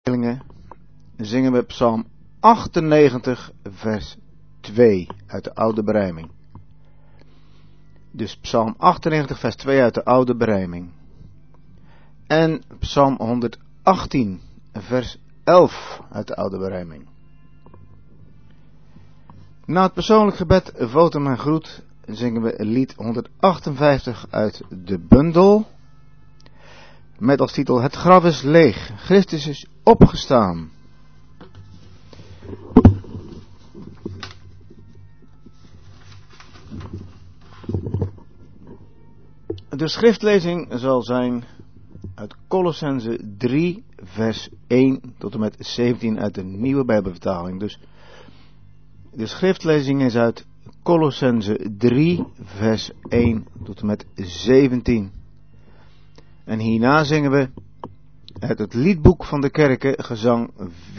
Zingen we Psalm 98 vers 2 uit de oude berijming. Dus Psalm 98 vers 2 uit de oude berijming. En Psalm 118 vers 11 uit de oude berijming. Na het persoonlijk gebed Votem en groet zingen we lied 158 uit de bundel. Met als titel Het graf is leeg, Christus is opgestaan. De schriftlezing zal zijn uit Kolossenzen 3 vers 1 tot en met 17 uit de nieuwe Bijbelvertaling. Dus de schriftlezing is uit Kolossenzen 3 vers 1 tot en met 17. En hierna zingen we uit het liedboek van de kerken gezang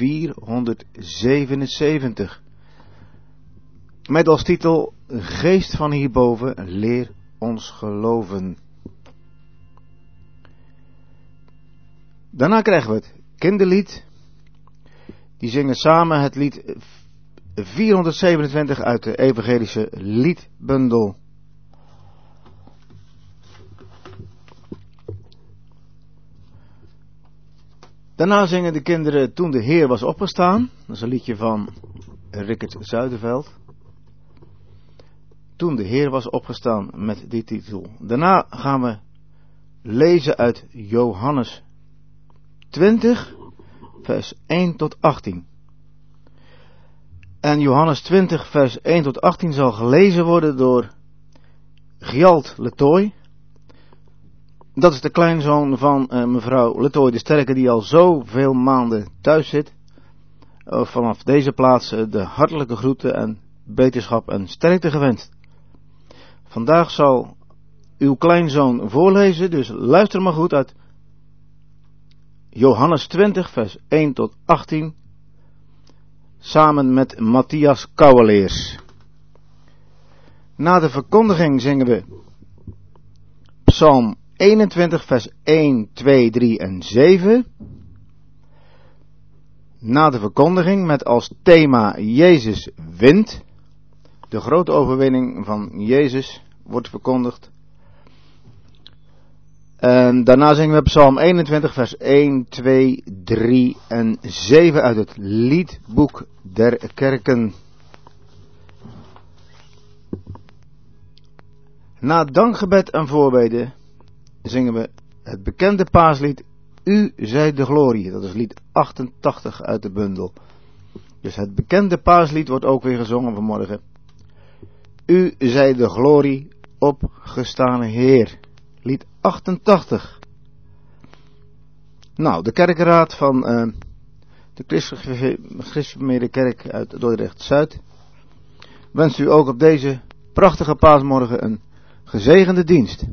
477. Met als titel Geest van hierboven, leer ons geloven. Daarna krijgen we het kinderlied. Die zingen samen het lied 427 uit de evangelische liedbundel. Daarna zingen de kinderen Toen de Heer was opgestaan. Dat is een liedje van Rickert Zuiderveld. Toen de Heer was opgestaan met die titel. Daarna gaan we lezen uit Johannes 20 vers 1 tot 18. En Johannes 20 vers 1 tot 18 zal gelezen worden door Gjalt Letoy. Dat is de kleinzoon van mevrouw Letoy de Sterke, die al zoveel maanden thuis zit. Vanaf deze plaats de hartelijke groeten en beterschap en sterkte gewenst. Vandaag zal uw kleinzoon voorlezen, dus luister maar goed uit Johannes 20 vers 1 tot 18. Samen met Matthias Kouweleers. Na de verkondiging zingen we Psalm 21 vers 1, 2, 3 en 7. Na de verkondiging met als thema Jezus wint. De grote overwinning van Jezus wordt verkondigd. En daarna zingen we Psalm 21 vers 1, 2, 3 en 7 uit het liedboek der kerken. Na dankgebed en voorbeden zingen we het bekende paaslied U zij de glorie. Dat is lied 88 uit de bundel. Dus het bekende paaslied wordt ook weer gezongen vanmorgen. U zij de glorie, opgestane Heer. Lied 88. Nou, de kerkenraad van de Christelijke Kerk uit Dordrecht-Zuid wenst u ook op deze prachtige paasmorgen een gezegende dienst.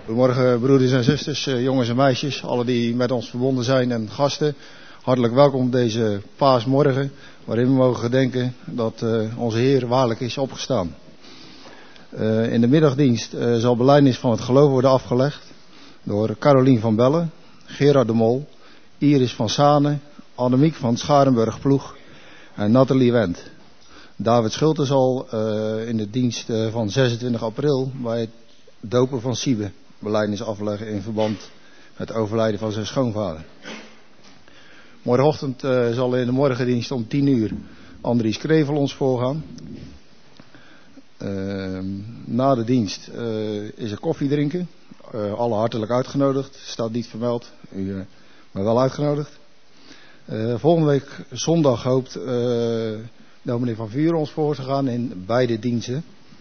Goedemorgen broeders en zusters, jongens en meisjes, alle die met ons verbonden zijn en gasten. Hartelijk welkom op deze paasmorgen, waarin we mogen gedenken dat onze Heer waarlijk is opgestaan. In de middagdienst zal belijdenis van het geloof worden afgelegd door Carolien van Bellen, Gerard de Mol, Iris van Sane, Annemiek van Scharenburg Ploeg en Nathalie Wendt. David Schulte zal in de dienst van 26 april bij het dopen van Siebe belijdenis afleggen in verband met het overlijden van zijn schoonvader. Morgenochtend zal in de morgendienst om 10 uur Andries Krevel ons voorgaan. Na de dienst is er koffie drinken. Alle hartelijk uitgenodigd. Staat niet vermeld, maar wel uitgenodigd. Volgende week zondag hoopt dominee Van Vuren ons voor te gaan in beide diensten.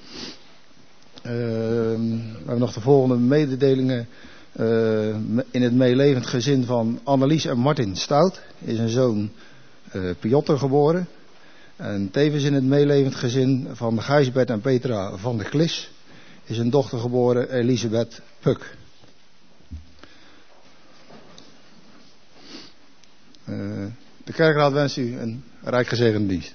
We hebben nog de volgende mededelingen. In het meelevend gezin van Annelies en Martin Stout is een zoon Piotr geboren. En tevens in het meelevend gezin van Gijsbert en Petra van der Klis is een dochter geboren, Elisabeth Puk. De kerkraad wenst u een rijk gezegende dienst.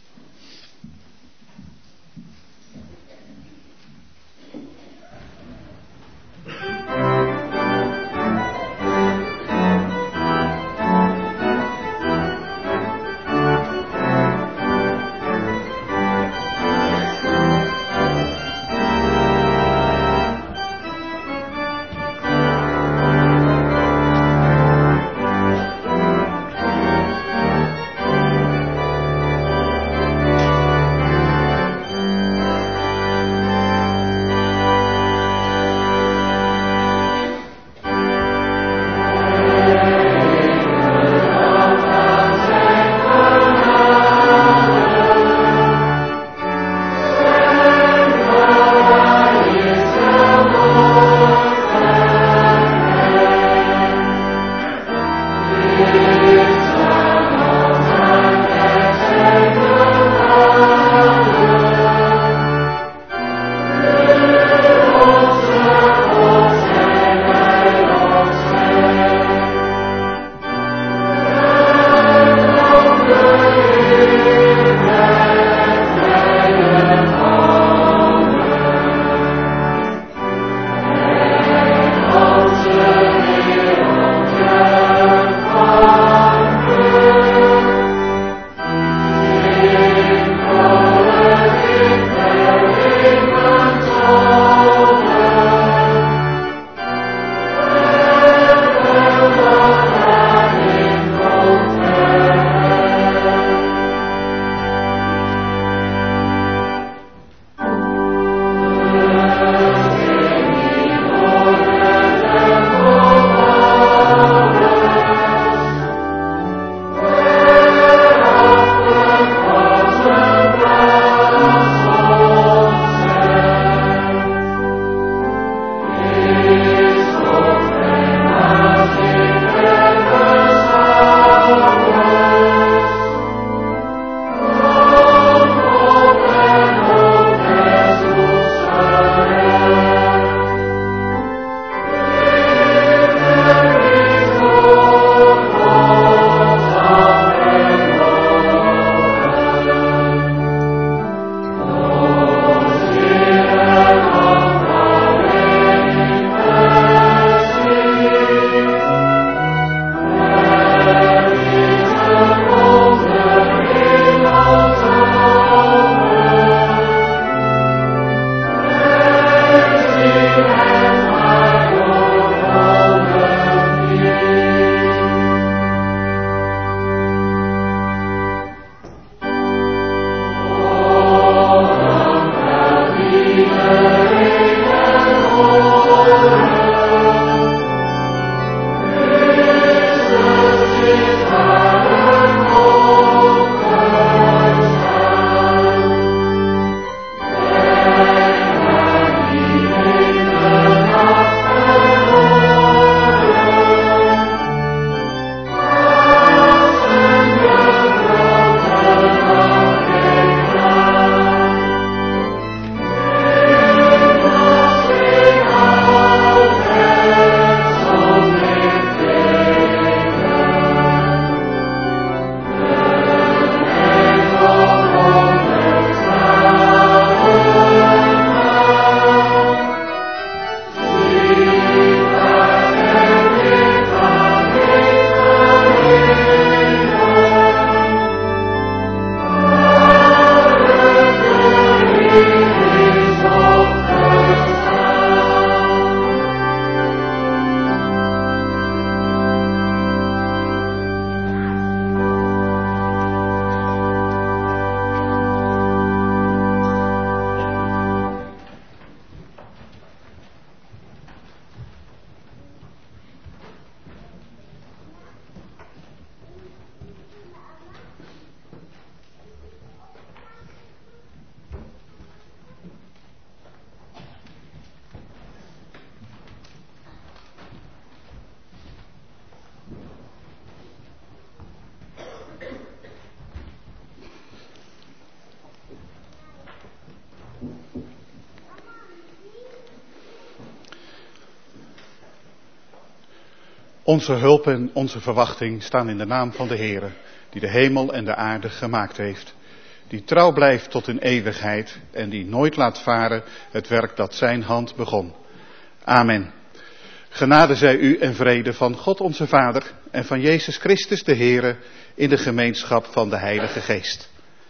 Onze hulp en onze verwachting staan in de naam van de Heere, die de hemel en de aarde gemaakt heeft. Die trouw blijft tot in eeuwigheid en die nooit laat varen het werk dat zijn hand begon. Amen. Genade zij u en vrede van God onze Vader en van Jezus Christus de Heere in de gemeenschap van de Heilige Geest.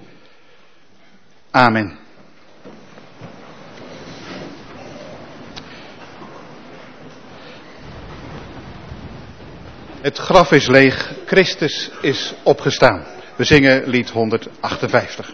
Amen. Het graf is leeg, Christus is opgestaan. We zingen lied 158.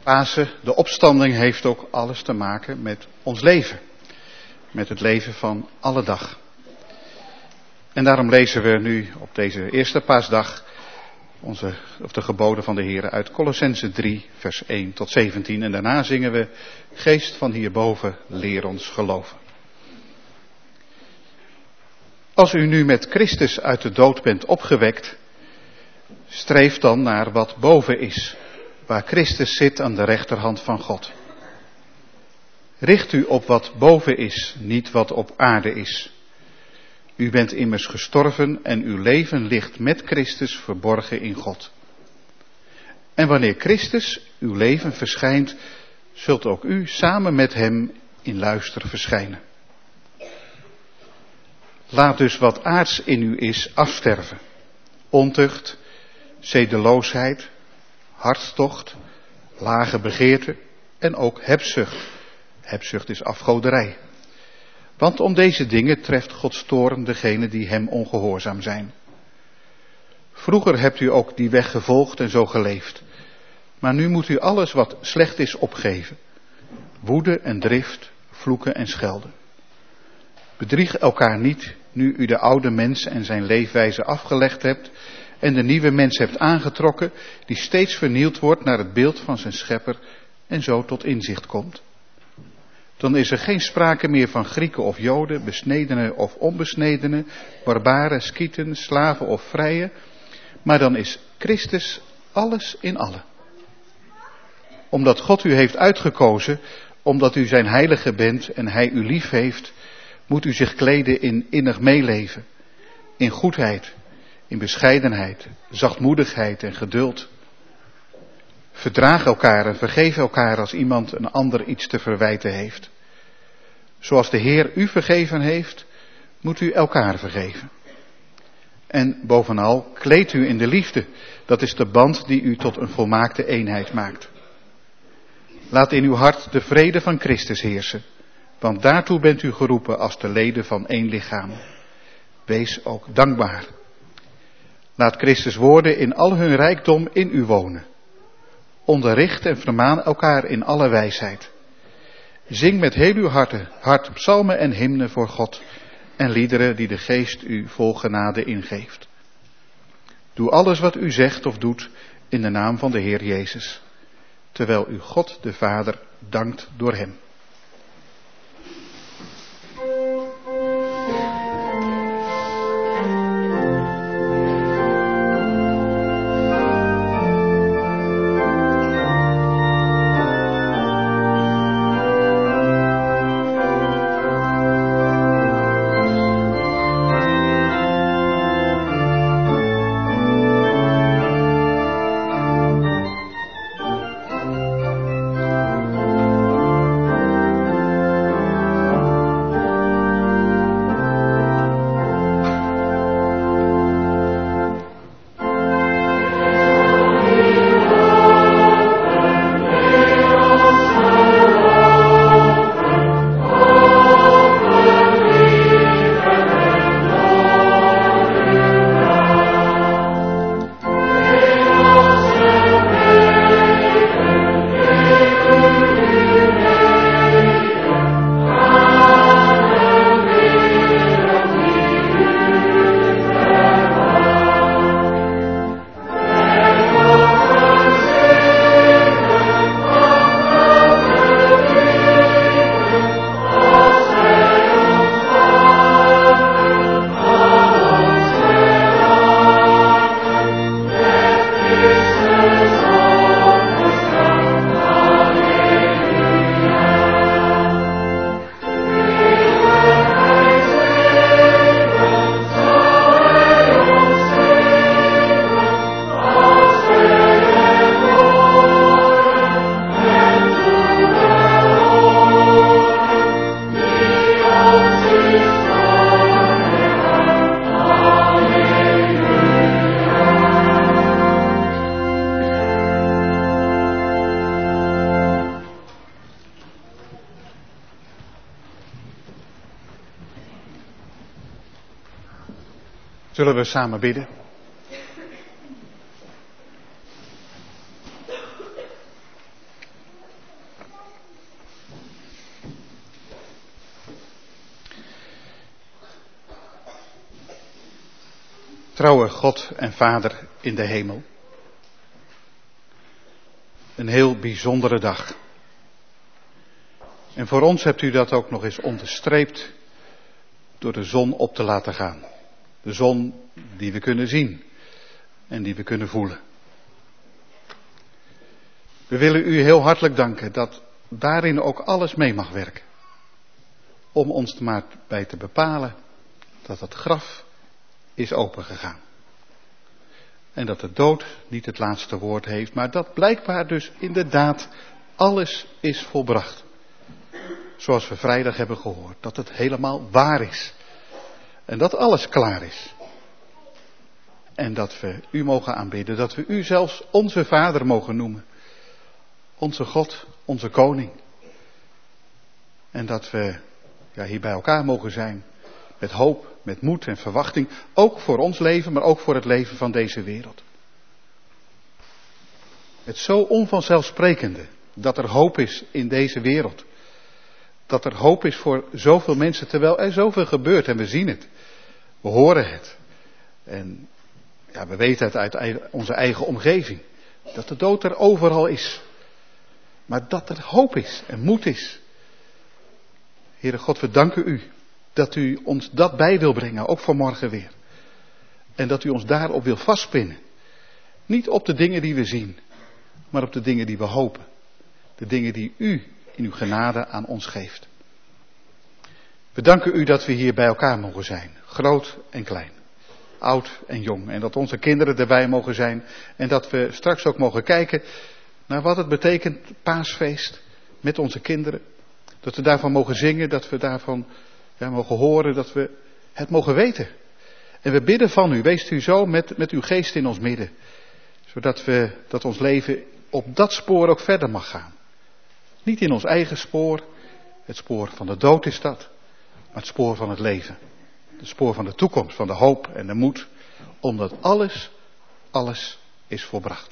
Pasen, de opstanding, heeft ook alles te maken met ons leven. Met het leven van alle dag. En daarom lezen we nu op deze eerste paasdag de geboden van de Heer uit Kolossenzen 3, vers 1 tot 17. En daarna zingen we: Geest van hierboven, leer ons geloven. Als u nu met Christus uit de dood bent opgewekt, streef dan naar wat boven is, waar Christus zit aan de rechterhand van God. Richt u op wat boven is, niet wat op aarde is. U bent immers gestorven en uw leven ligt met Christus verborgen in God. En wanneer Christus uw leven verschijnt, zult ook u samen met hem in luister verschijnen. Laat dus wat aards in u is afsterven. Ontucht, zedeloosheid, hartstocht, lage begeerte en ook hebzucht. Hebzucht is afgoderij. Want om deze dingen treft Gods toorn degenen die hem ongehoorzaam zijn. Vroeger hebt u ook die weg gevolgd en zo geleefd. Maar nu moet u alles wat slecht is opgeven. Woede en drift, vloeken en schelden. Bedrieg elkaar niet, nu u de oude mens en zijn leefwijze afgelegd hebt en de nieuwe mens hebt aangetrokken, die steeds vernield wordt naar het beeld van zijn schepper en zo tot inzicht komt. Dan is er geen sprake meer van Grieken of Joden, besnedenen of onbesnedenen, barbaren, Skieten, slaven of vrije, maar dan is Christus alles in allen. Omdat God u heeft uitgekozen, omdat u zijn heilige bent en hij u lief heeft, moet u zich kleden in innig meeleven, in goedheid, in bescheidenheid, zachtmoedigheid en geduld. Verdraag elkaar en vergeef elkaar als iemand een ander iets te verwijten heeft. Zoals de Heer u vergeven heeft, moet u elkaar vergeven. En bovenal, kleed u in de liefde. Dat is de band die u tot een volmaakte eenheid maakt. Laat in uw hart de vrede van Christus heersen, want daartoe bent u geroepen als de leden van één lichaam. Wees ook dankbaar. Laat Christus woorden in al hun rijkdom in u wonen. Onderricht en vermaan elkaar in alle wijsheid. Zing met heel uw hart psalmen en hymnen voor God en liederen die de Geest u vol genade ingeeft. Doe alles wat u zegt of doet in de naam van de Heer Jezus, terwijl u God de Vader dankt door hem. Zullen we samen bidden? Trouwe God en Vader in de hemel. Een heel bijzondere dag. En voor ons hebt u dat ook nog eens onderstreept door de zon op te laten gaan. De zon die we kunnen zien en die we kunnen voelen. We willen u heel hartelijk danken dat daarin ook alles mee mag werken. Om ons er maar bij te bepalen dat het graf is opengegaan. En dat de dood niet het laatste woord heeft, maar dat blijkbaar dus inderdaad alles is volbracht. Zoals we vrijdag hebben gehoord, dat het helemaal waar is. En dat alles klaar is. En dat we u mogen aanbidden, dat we u zelfs onze Vader mogen noemen. Onze God, onze Koning. En dat we hier bij elkaar mogen zijn. Met hoop, met moed en verwachting. Ook voor ons leven, maar ook voor het leven van deze wereld. Het zo onvanzelfsprekende dat er hoop is in deze wereld. Dat er hoop is voor zoveel mensen, terwijl er zoveel gebeurt en we zien het. We horen het. En we weten het uit onze eigen omgeving. Dat de dood er overal is. Maar dat er hoop is en moed is. Heere God, we danken u dat u ons dat bij wil brengen, ook voor morgen weer. En dat u ons daarop wil vastpinnen. Niet op de dingen die we zien, maar op de dingen die we hopen. De dingen die u in uw genade aan ons geeft. We danken u dat we hier bij elkaar mogen zijn, groot en klein. Oud en jong. En dat onze kinderen erbij mogen zijn. En dat we straks ook mogen kijken naar wat het betekent, paasfeest, met onze kinderen. Dat we daarvan mogen zingen, dat we daarvan mogen horen, dat we het mogen weten. En we bidden van u, wees u zo met uw geest in ons midden. Zodat ons leven op dat spoor ook verder mag gaan. Niet in ons eigen spoor, het spoor van de dood is dat, maar het spoor van het leven. Het spoor van de toekomst, van de hoop en de moed. Omdat alles is volbracht.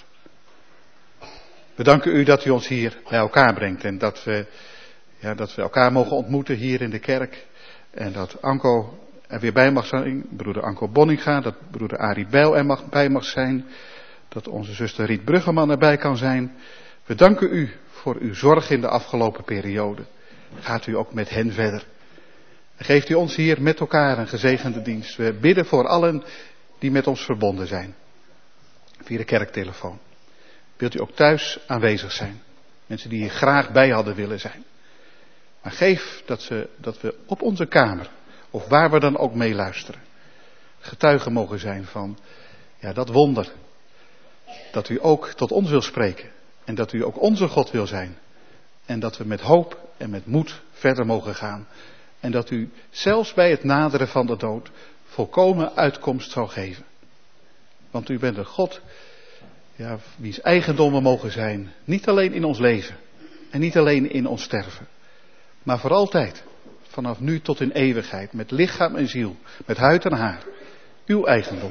We danken u dat u ons hier bij elkaar brengt. En dat we elkaar mogen ontmoeten hier in de kerk. En dat Anko er weer bij mag zijn. Broeder Anko Bonninga. Dat broeder Arie Bijl er bij mag zijn. Dat onze zuster Riet Bruggeman erbij kan zijn. We danken u voor uw zorg in de afgelopen periode. Gaat u ook met hen verder. En geeft u ons hier met elkaar een gezegende dienst. We bidden voor allen die met ons verbonden zijn. Via de kerktelefoon. Wilt u ook thuis aanwezig zijn. Mensen die hier graag bij hadden willen zijn. Maar geef dat we op onze kamer, of waar we dan ook meeluisteren, getuigen mogen zijn van dat wonder. Dat u ook tot ons wil spreken. En dat u ook onze God wil zijn. En dat we met hoop en met moed verder mogen gaan. En dat u zelfs bij het naderen van de dood volkomen uitkomst zal geven. Want u bent een God, wiens eigendommen mogen zijn. Niet alleen in ons leven. En niet alleen in ons sterven. Maar voor altijd. Vanaf nu tot in eeuwigheid. Met lichaam en ziel. Met huid en haar. Uw eigendom.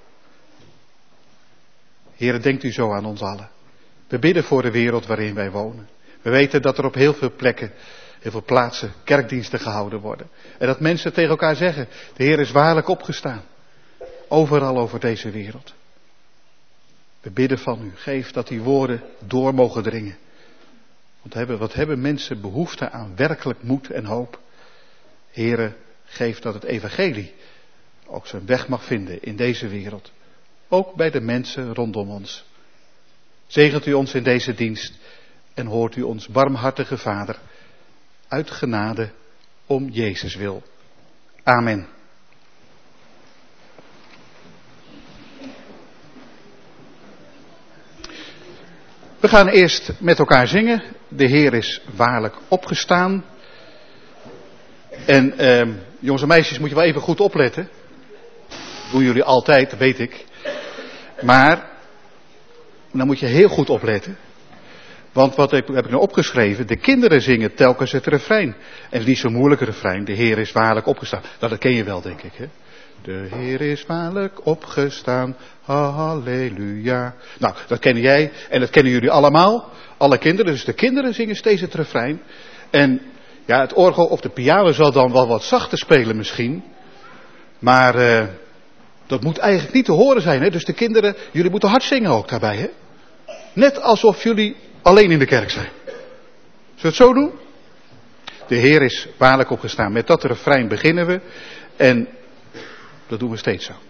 Heere, denkt u zo aan ons allen. We bidden voor de wereld waarin wij wonen. We weten dat er op heel veel plekken, heel veel plaatsen, kerkdiensten gehouden worden. En dat mensen tegen elkaar zeggen, de Heer is waarlijk opgestaan. Overal over deze wereld. We bidden van u, geef dat die woorden door mogen dringen. Want wat hebben mensen behoefte aan werkelijk moed en hoop. Heere, geef dat het evangelie ook zijn weg mag vinden in deze wereld. Ook bij de mensen rondom ons. Zegent u ons in deze dienst en hoort u ons barmhartige Vader uit genade om Jezus wil. Amen. We gaan eerst met elkaar zingen. De Heer is waarlijk opgestaan. En jongens en meisjes, moet je wel even goed opletten. Dat doen jullie altijd, dat weet ik. Maar dan moet je heel goed opletten. Want wat heb ik nou opgeschreven? De kinderen zingen telkens het refrein. En het is niet zo'n moeilijk refrein. De Heer is waarlijk opgestaan. Nou, dat ken je wel, denk ik. Hè? De Heer is waarlijk opgestaan. Halleluja. Nou, dat ken jij en dat kennen jullie allemaal. Alle kinderen. Dus de kinderen zingen steeds het refrein. En het orgel of de piano zal dan wel wat zachter spelen misschien. Maar Dat moet eigenlijk niet te horen zijn, hè? Dus de kinderen, jullie moeten hard zingen ook daarbij, hè? Net alsof jullie alleen in de kerk zijn. Zullen we het zo doen? De Heer is waarlijk opgestaan. Met dat refrein beginnen we. En dat doen we steeds zo.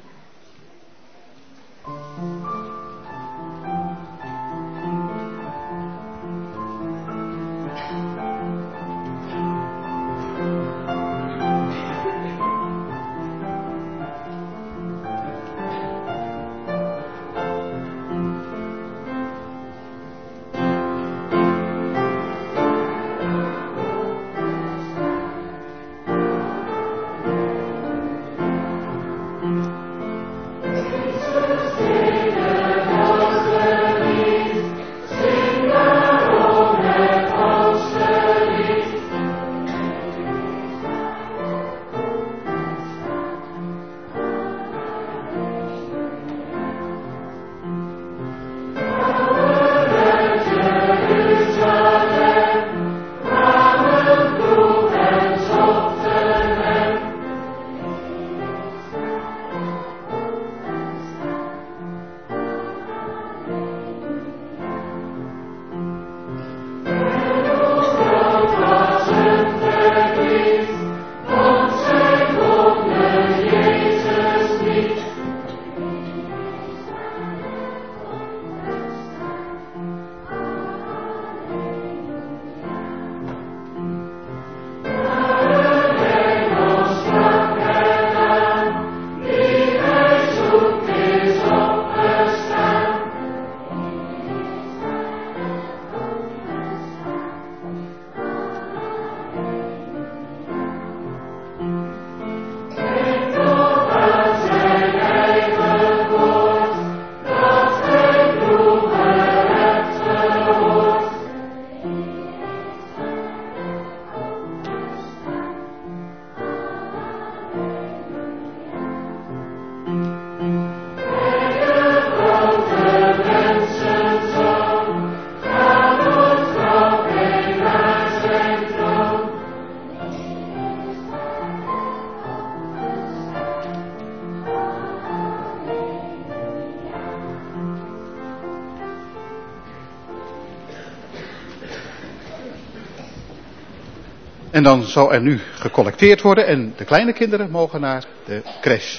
En dan zal er nu gecollecteerd worden en de kleine kinderen mogen naar de crash.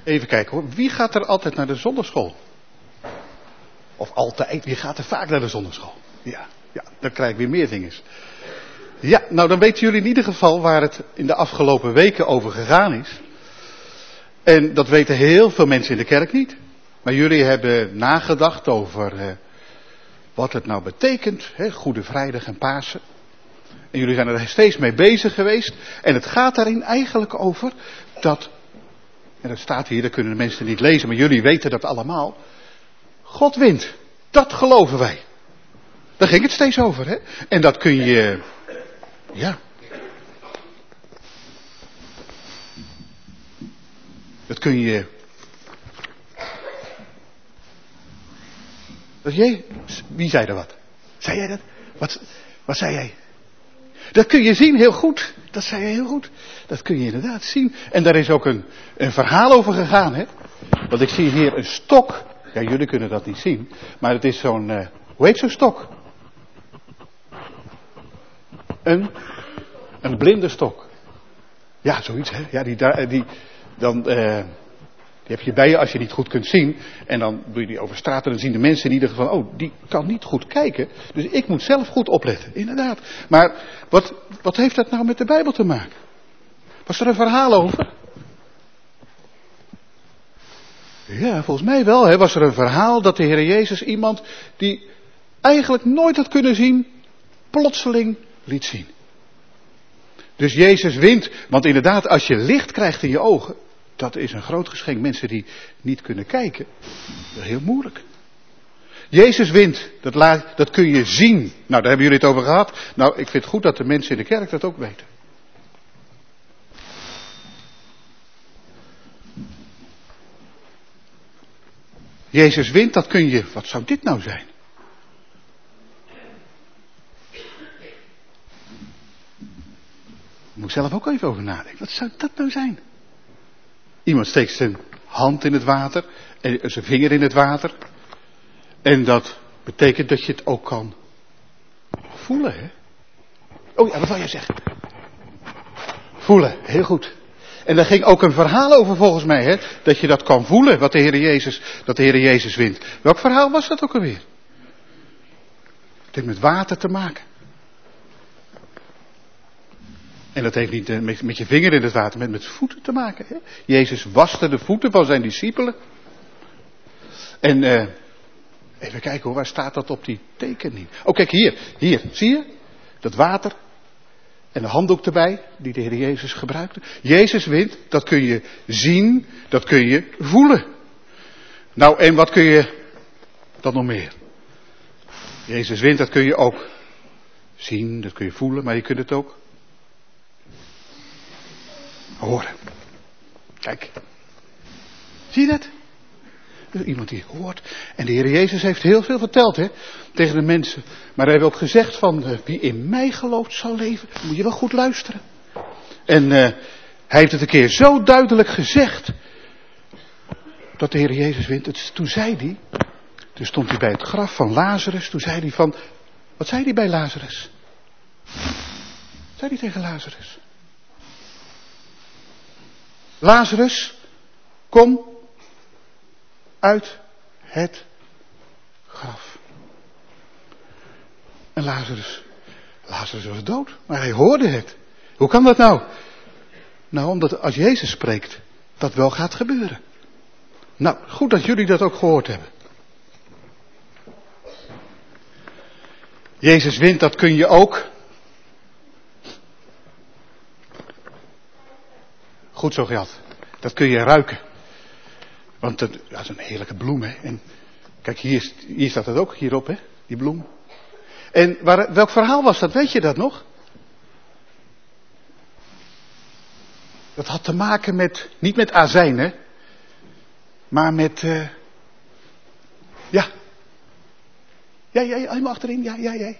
Even kijken hoor. Wie gaat er altijd naar de zondagschool? Of altijd, wie gaat er vaak naar de zondagschool? Ja, dan krijg ik weer meer dinges. Ja, nou dan weten jullie in ieder geval waar het in de afgelopen weken over gegaan is. En dat weten heel veel mensen in de kerk niet. Maar jullie hebben nagedacht over wat het nou betekent, Goede Vrijdag en Pasen. En jullie zijn er steeds mee bezig geweest. En het gaat daarin eigenlijk over dat, en dat staat hier, dat kunnen de mensen niet lezen, maar jullie weten dat allemaal. God wint. Dat geloven wij. Daar ging het steeds over, hè. En dat kun je, dat kun je. Wie zei er wat? Zei jij dat? Wat zei jij? Dat kun je zien, heel goed. Dat zei je heel goed. Dat kun je inderdaad zien. En daar is ook een verhaal over gegaan, hè. Want ik zie hier een stok. Ja, jullie kunnen dat niet zien. Maar het is zo'n, hoe heet zo'n stok? Een blinde stok. Ja, zoiets, hè. Ja, die heb je bij je als je niet goed kunt zien. En dan doe je die over straat en dan zien de mensen in ieder geval, oh, die kan niet goed kijken. Dus ik moet zelf goed opletten. Inderdaad. Maar wat heeft dat nou met de Bijbel te maken? Was er een verhaal over? Ja, volgens mij wel. Hè. Was er een verhaal dat de Heer Jezus iemand die eigenlijk nooit had kunnen zien, plotseling liet zien. Dus Jezus wint. Want inderdaad, als je licht krijgt in je ogen, dat is een groot geschenk. Mensen die niet kunnen kijken, dat is heel moeilijk. Jezus wint, dat kun je zien. Nou, daar hebben jullie het over gehad. Nou, ik vind het goed dat de mensen in de kerk dat ook weten. Jezus wint, dat kun je. Wat zou dit nou zijn? Daar moet ik zelf ook even over nadenken. Wat zou dat nou zijn? Iemand steekt zijn hand in het water, en zijn vinger in het water. En dat betekent dat je het ook kan voelen, hè? Oh ja, wat wil jij zeggen? Voelen, heel goed. En daar ging ook een verhaal over volgens mij, hè? Dat je dat kan voelen, dat de Heer Jezus wint. Welk verhaal was dat ook alweer? Het heeft met water te maken. En dat heeft niet met je vinger in het water, met voeten te maken. Hè? Jezus waste de voeten van zijn discipelen. En even kijken hoor, waar staat dat op die tekening? Oh kijk hier, zie je? Dat water. En de handdoek erbij, die de Heer Jezus gebruikte. Jezus wint, dat kun je zien, dat kun je voelen. Nou, en wat kun je dan nog meer? Jezus wint, dat kun je ook zien, dat kun je voelen, maar je kunt het ook horen. Kijk. Zie je dat? Er is iemand die hoort. En de Heer Jezus heeft heel veel verteld, hè, tegen de mensen. Maar hij heeft ook gezegd van, wie in mij gelooft zal leven. Dan moet je wel goed luisteren. En hij heeft het een keer zo duidelijk gezegd, dat de Heer Jezus wint. Toen zei hij, toen stond hij bij het graf van Lazarus. Toen zei hij van, wat zei hij bij Lazarus? Wat zei hij tegen Lazarus? Lazarus, kom uit het graf. En Lazarus was dood, maar hij hoorde het. Hoe kan dat nou? Nou, omdat als Jezus spreekt, dat wel gaat gebeuren. Nou, goed dat jullie dat ook gehoord hebben. Jezus wint, dat kun je ook. Goed zo, Gert. Dat kun je ruiken. Want dat is een heerlijke bloem, hè. En kijk, hier staat het ook, hierop, hè. Die bloem. En welk verhaal was dat? Weet je dat nog? Dat had te maken met, niet met azijn, hè. Maar met, ja. Jij, helemaal achterin, jij.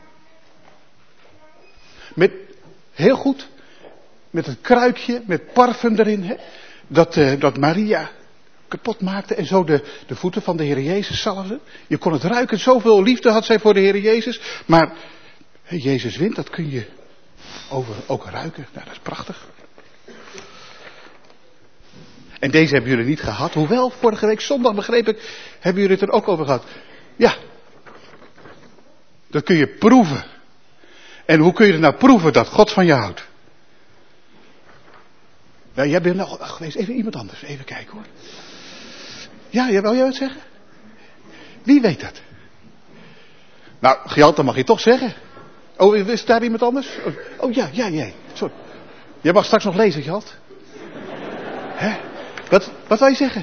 Met, heel goed, met het kruikje, met parfum erin, hè. Dat Maria kapot maakte en zo de voeten van de Heer Jezus zalfde. Je kon het ruiken, zoveel liefde had zij voor de Heer Jezus. Maar Jezus wint, dat kun je ook ruiken. Nou, dat is prachtig. En deze hebben jullie niet gehad. Hoewel, vorige week zondag begreep ik, hebben jullie het er ook over gehad. Ja. Dat kun je proeven. En hoe kun je het nou proeven dat God van je houdt? Nou, jij bent nog geweest. Even iemand anders. Even kijken hoor. Ja, wil jij wat zeggen? Wie weet dat? Nou, Gjalt, dan mag je toch zeggen. Oh, is daar iemand anders? Oh ja, jij. Sorry. Jij mag straks nog lezen, Gjalt. Hè? Wat wil je zeggen?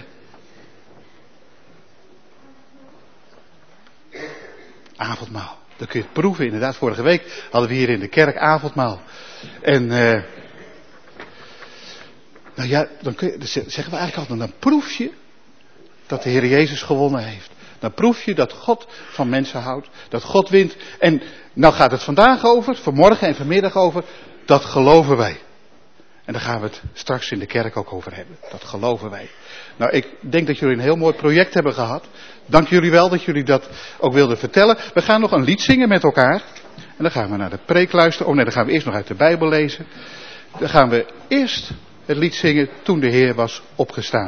Avondmaal. Dan kun je het proeven, inderdaad. Vorige week hadden we hier in de kerk avondmaal. En, nou ja, dan zeggen we eigenlijk altijd, dan proef je dat de Heer Jezus gewonnen heeft. Dan proef je dat God van mensen houdt, dat God wint. En nou gaat het vandaag over, vanmorgen en vanmiddag over, dat geloven wij. En daar gaan we het straks in de kerk ook over hebben. Dat geloven wij. Nou, ik denk dat jullie een heel mooi project hebben gehad. Dank jullie wel dat jullie dat ook wilden vertellen. We gaan nog een lied zingen met elkaar. En dan gaan we naar de preek luisteren. Oh nee, dan gaan we eerst nog uit de Bijbel lezen. Dan gaan we eerst het lied zingen toen de Heer was opgestaan.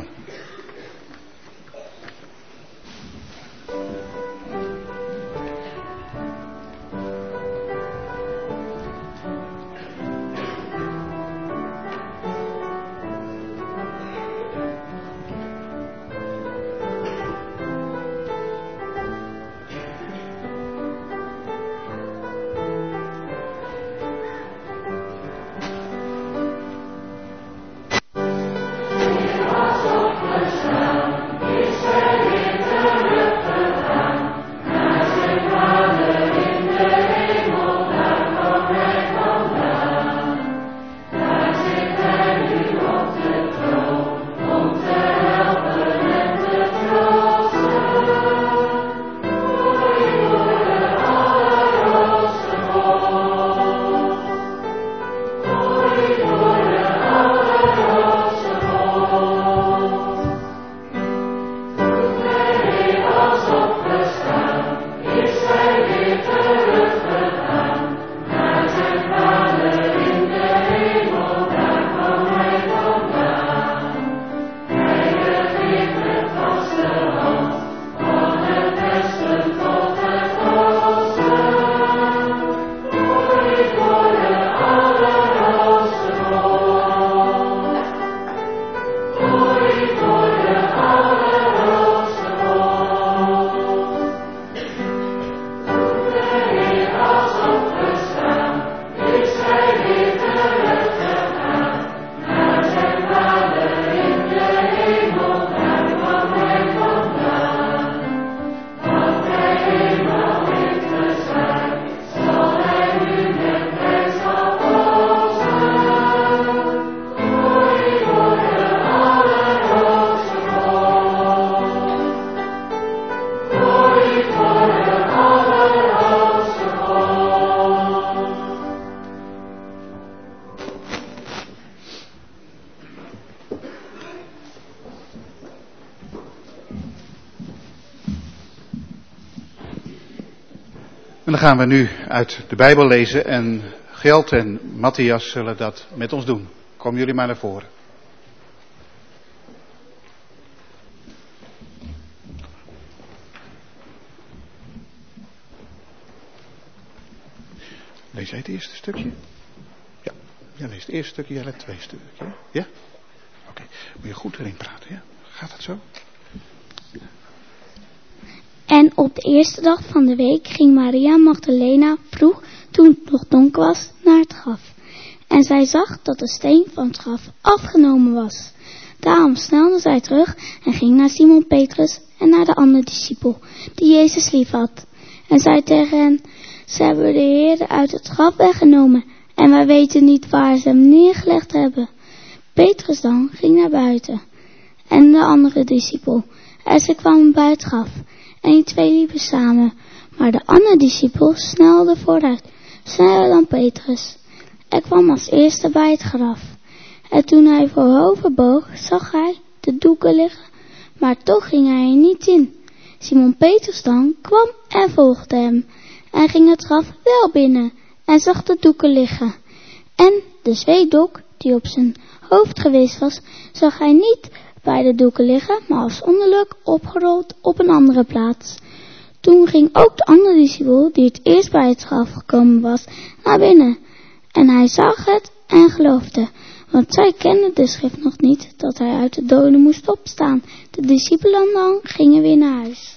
En dan gaan we nu uit de Bijbel lezen en Gjalt en Matthias zullen dat met ons doen. Komen jullie maar naar voren. Lees jij het eerste stukje? Ja, jij leest het eerste stukje, jij leest het tweede stukje. Ja? Oké. Moet je goed erin praten, ja? Gaat dat zo? En op de eerste dag van de week ging Maria Magdalena vroeg, toen het nog donker was, naar het graf. En zij zag dat de steen van het graf afgenomen was. Daarom snelde zij terug en ging naar Simon Petrus en naar de andere discipel, die Jezus lief had. En zei tegen hen, ze hebben de Heer uit het graf weggenomen en wij weten niet waar ze hem neergelegd hebben. Petrus dan ging naar buiten en de andere discipel. En ze kwamen bij het graf. En die twee liepen samen, maar de andere discipel snelde vooruit, sneller dan Petrus. Hij kwam als eerste bij het graf. En toen hij voorover boog, zag hij de doeken liggen, maar toch ging hij er niet in. Simon Petrus dan kwam en volgde hem, en ging het graf wel binnen, en zag de doeken liggen. En de zweetdok, die op zijn hoofd geweest was, zag hij niet bij de doeken liggen, maar als ongeluk opgerold op een andere plaats. Toen ging ook de andere discipel, die het eerst bij het graf gekomen was, naar binnen. En hij zag het en geloofde, want zij kenden de schrift nog niet, dat hij uit de doden moest opstaan. De discipelen dan gingen weer naar huis.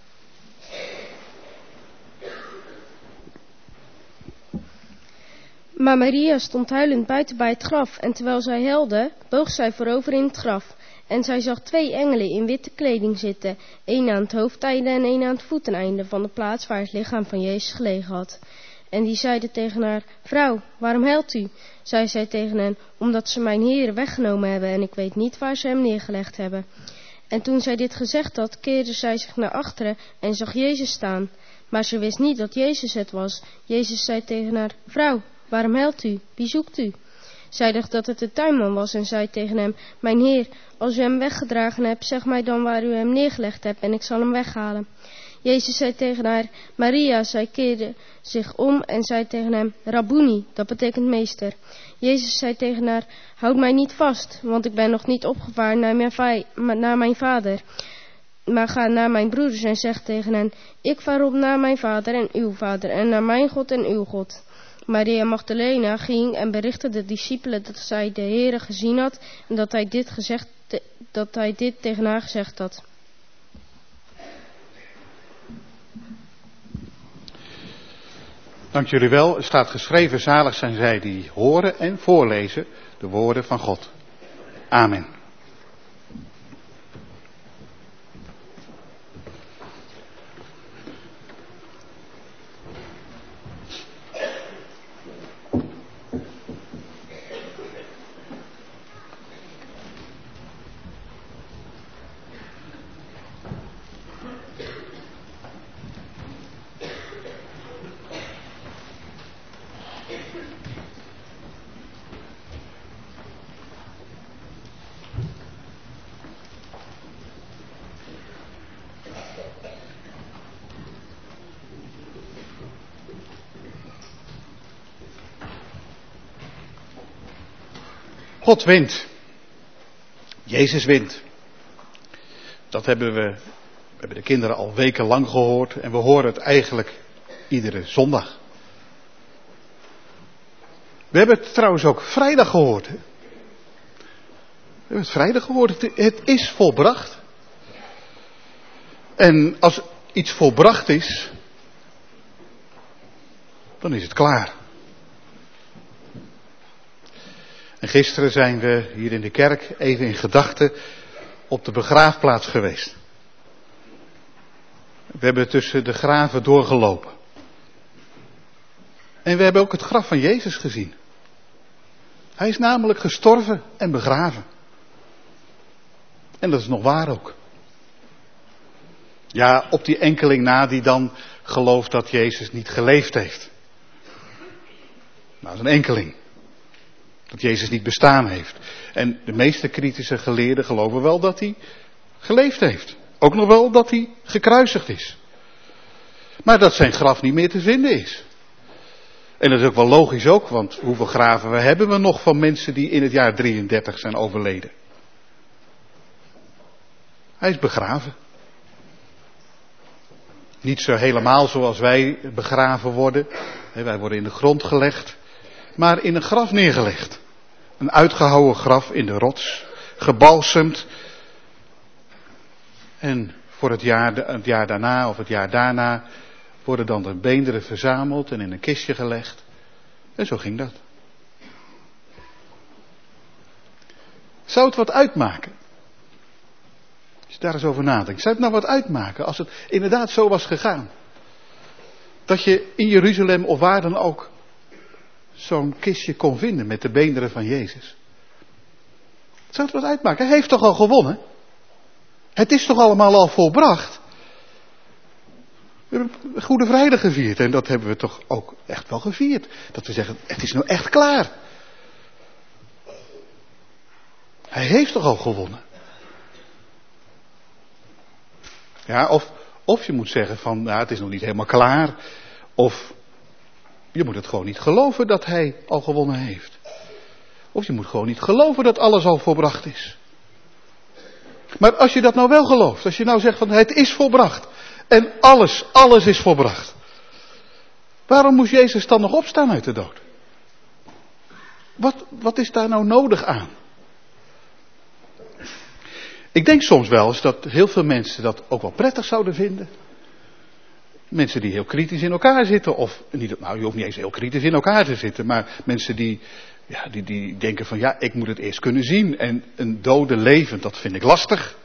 Maar Maria stond huilend buiten bij het graf, en terwijl zij huilde, boog zij voorover in het graf. En zij zag 2 engelen in witte kleding zitten, één aan het hoofdeinde en één aan het voeteneinde van de plaats waar het lichaam van Jezus gelegen had. En die zeiden tegen haar: Vrouw, waarom huilt u? Zij zei tegen hen: Omdat ze mijn Heer weggenomen hebben en ik weet niet waar ze hem neergelegd hebben. En toen zij dit gezegd had, keerde zij zich naar achteren en zag Jezus staan. Maar ze wist niet dat Jezus het was. Jezus zei tegen haar: Vrouw, waarom huilt u? Wie zoekt u? Zij dacht dat het de tuinman was en zei tegen hem: Mijn Heer, als u hem weggedragen hebt, zeg mij dan waar u hem neergelegd hebt en ik zal hem weghalen. Jezus zei tegen haar: Maria. Zij keerde zich om en zei tegen hem: Rabboni, dat betekent meester. Jezus zei tegen haar: Houd mij niet vast, want ik ben nog niet opgevaren naar mijn vader. Maar ga naar mijn broeders en zeg tegen hen: Ik vaar op naar mijn vader en uw vader en naar mijn God en uw God. Maria Magdalena ging en berichtte de discipelen dat zij de Heere gezien had en dat hij dit tegen haar gezegd had. Dank jullie wel. Er staat geschreven: zalig zijn zij die horen en voorlezen de woorden van God. Amen. God wint. Jezus wint. Dat hebben we de kinderen al wekenlang gehoord en we horen het eigenlijk iedere zondag. We hebben het trouwens ook vrijdag gehoord. Hè? We hebben het vrijdag gehoord. Het is volbracht. En als iets volbracht is, dan is het klaar. En gisteren zijn we hier in de kerk even in gedachten op de begraafplaats geweest. We hebben tussen de graven doorgelopen. En we hebben ook het graf van Jezus gezien. Hij is namelijk gestorven en begraven. En dat is nog waar ook. Ja, op die enkeling na die dan gelooft dat Jezus niet geleefd heeft. Nou, dat is een enkeling. Dat Jezus niet bestaan heeft. En de meeste kritische geleerden geloven wel dat hij geleefd heeft. Ook nog wel dat hij gekruisigd is. Maar dat zijn graf niet meer te vinden is. En dat is ook wel logisch ook, want hoeveel graven hebben we nog van mensen die in het jaar 33 zijn overleden? Hij is begraven. Niet zo helemaal zoals wij begraven worden. Wij worden in de grond gelegd. Maar in een graf neergelegd. Een uitgehouwen graf in de rots. Gebalsemd. En voor het jaar daarna of het jaar daarna worden dan de beenderen verzameld en in een kistje gelegd. En zo ging dat. Zou het wat uitmaken? Als je daar eens over nadenkt. Zou het nou wat uitmaken als het inderdaad zo was gegaan? Dat je in Jeruzalem of waar dan ook zo'n kistje kon vinden met de beenderen van Jezus. Zou het wat uitmaken? Hij heeft toch al gewonnen? Het is toch allemaal al volbracht? We hebben Goede Vrijdag gevierd en dat hebben we toch ook echt wel gevierd. Dat we zeggen, het is nou echt klaar. Hij heeft toch al gewonnen? Ja, of je moet zeggen van, nou, het is nog niet helemaal klaar. Of je moet het gewoon niet geloven dat hij al gewonnen heeft. Of je moet gewoon niet geloven dat alles al volbracht is. Maar als je dat nou wel gelooft, als je nou zegt van het is volbracht. En alles is volbracht. Waarom moest Jezus dan nog opstaan uit de dood? Wat is daar nou nodig aan? Ik denk soms wel eens dat heel veel mensen dat ook wel prettig zouden vinden. Mensen die heel kritisch in elkaar zitten. Of niet, nou, je hoeft niet eens heel kritisch in elkaar te zitten. Maar mensen die denken van ja, ik moet het eerst kunnen zien. En een dode levend, dat vind ik lastig.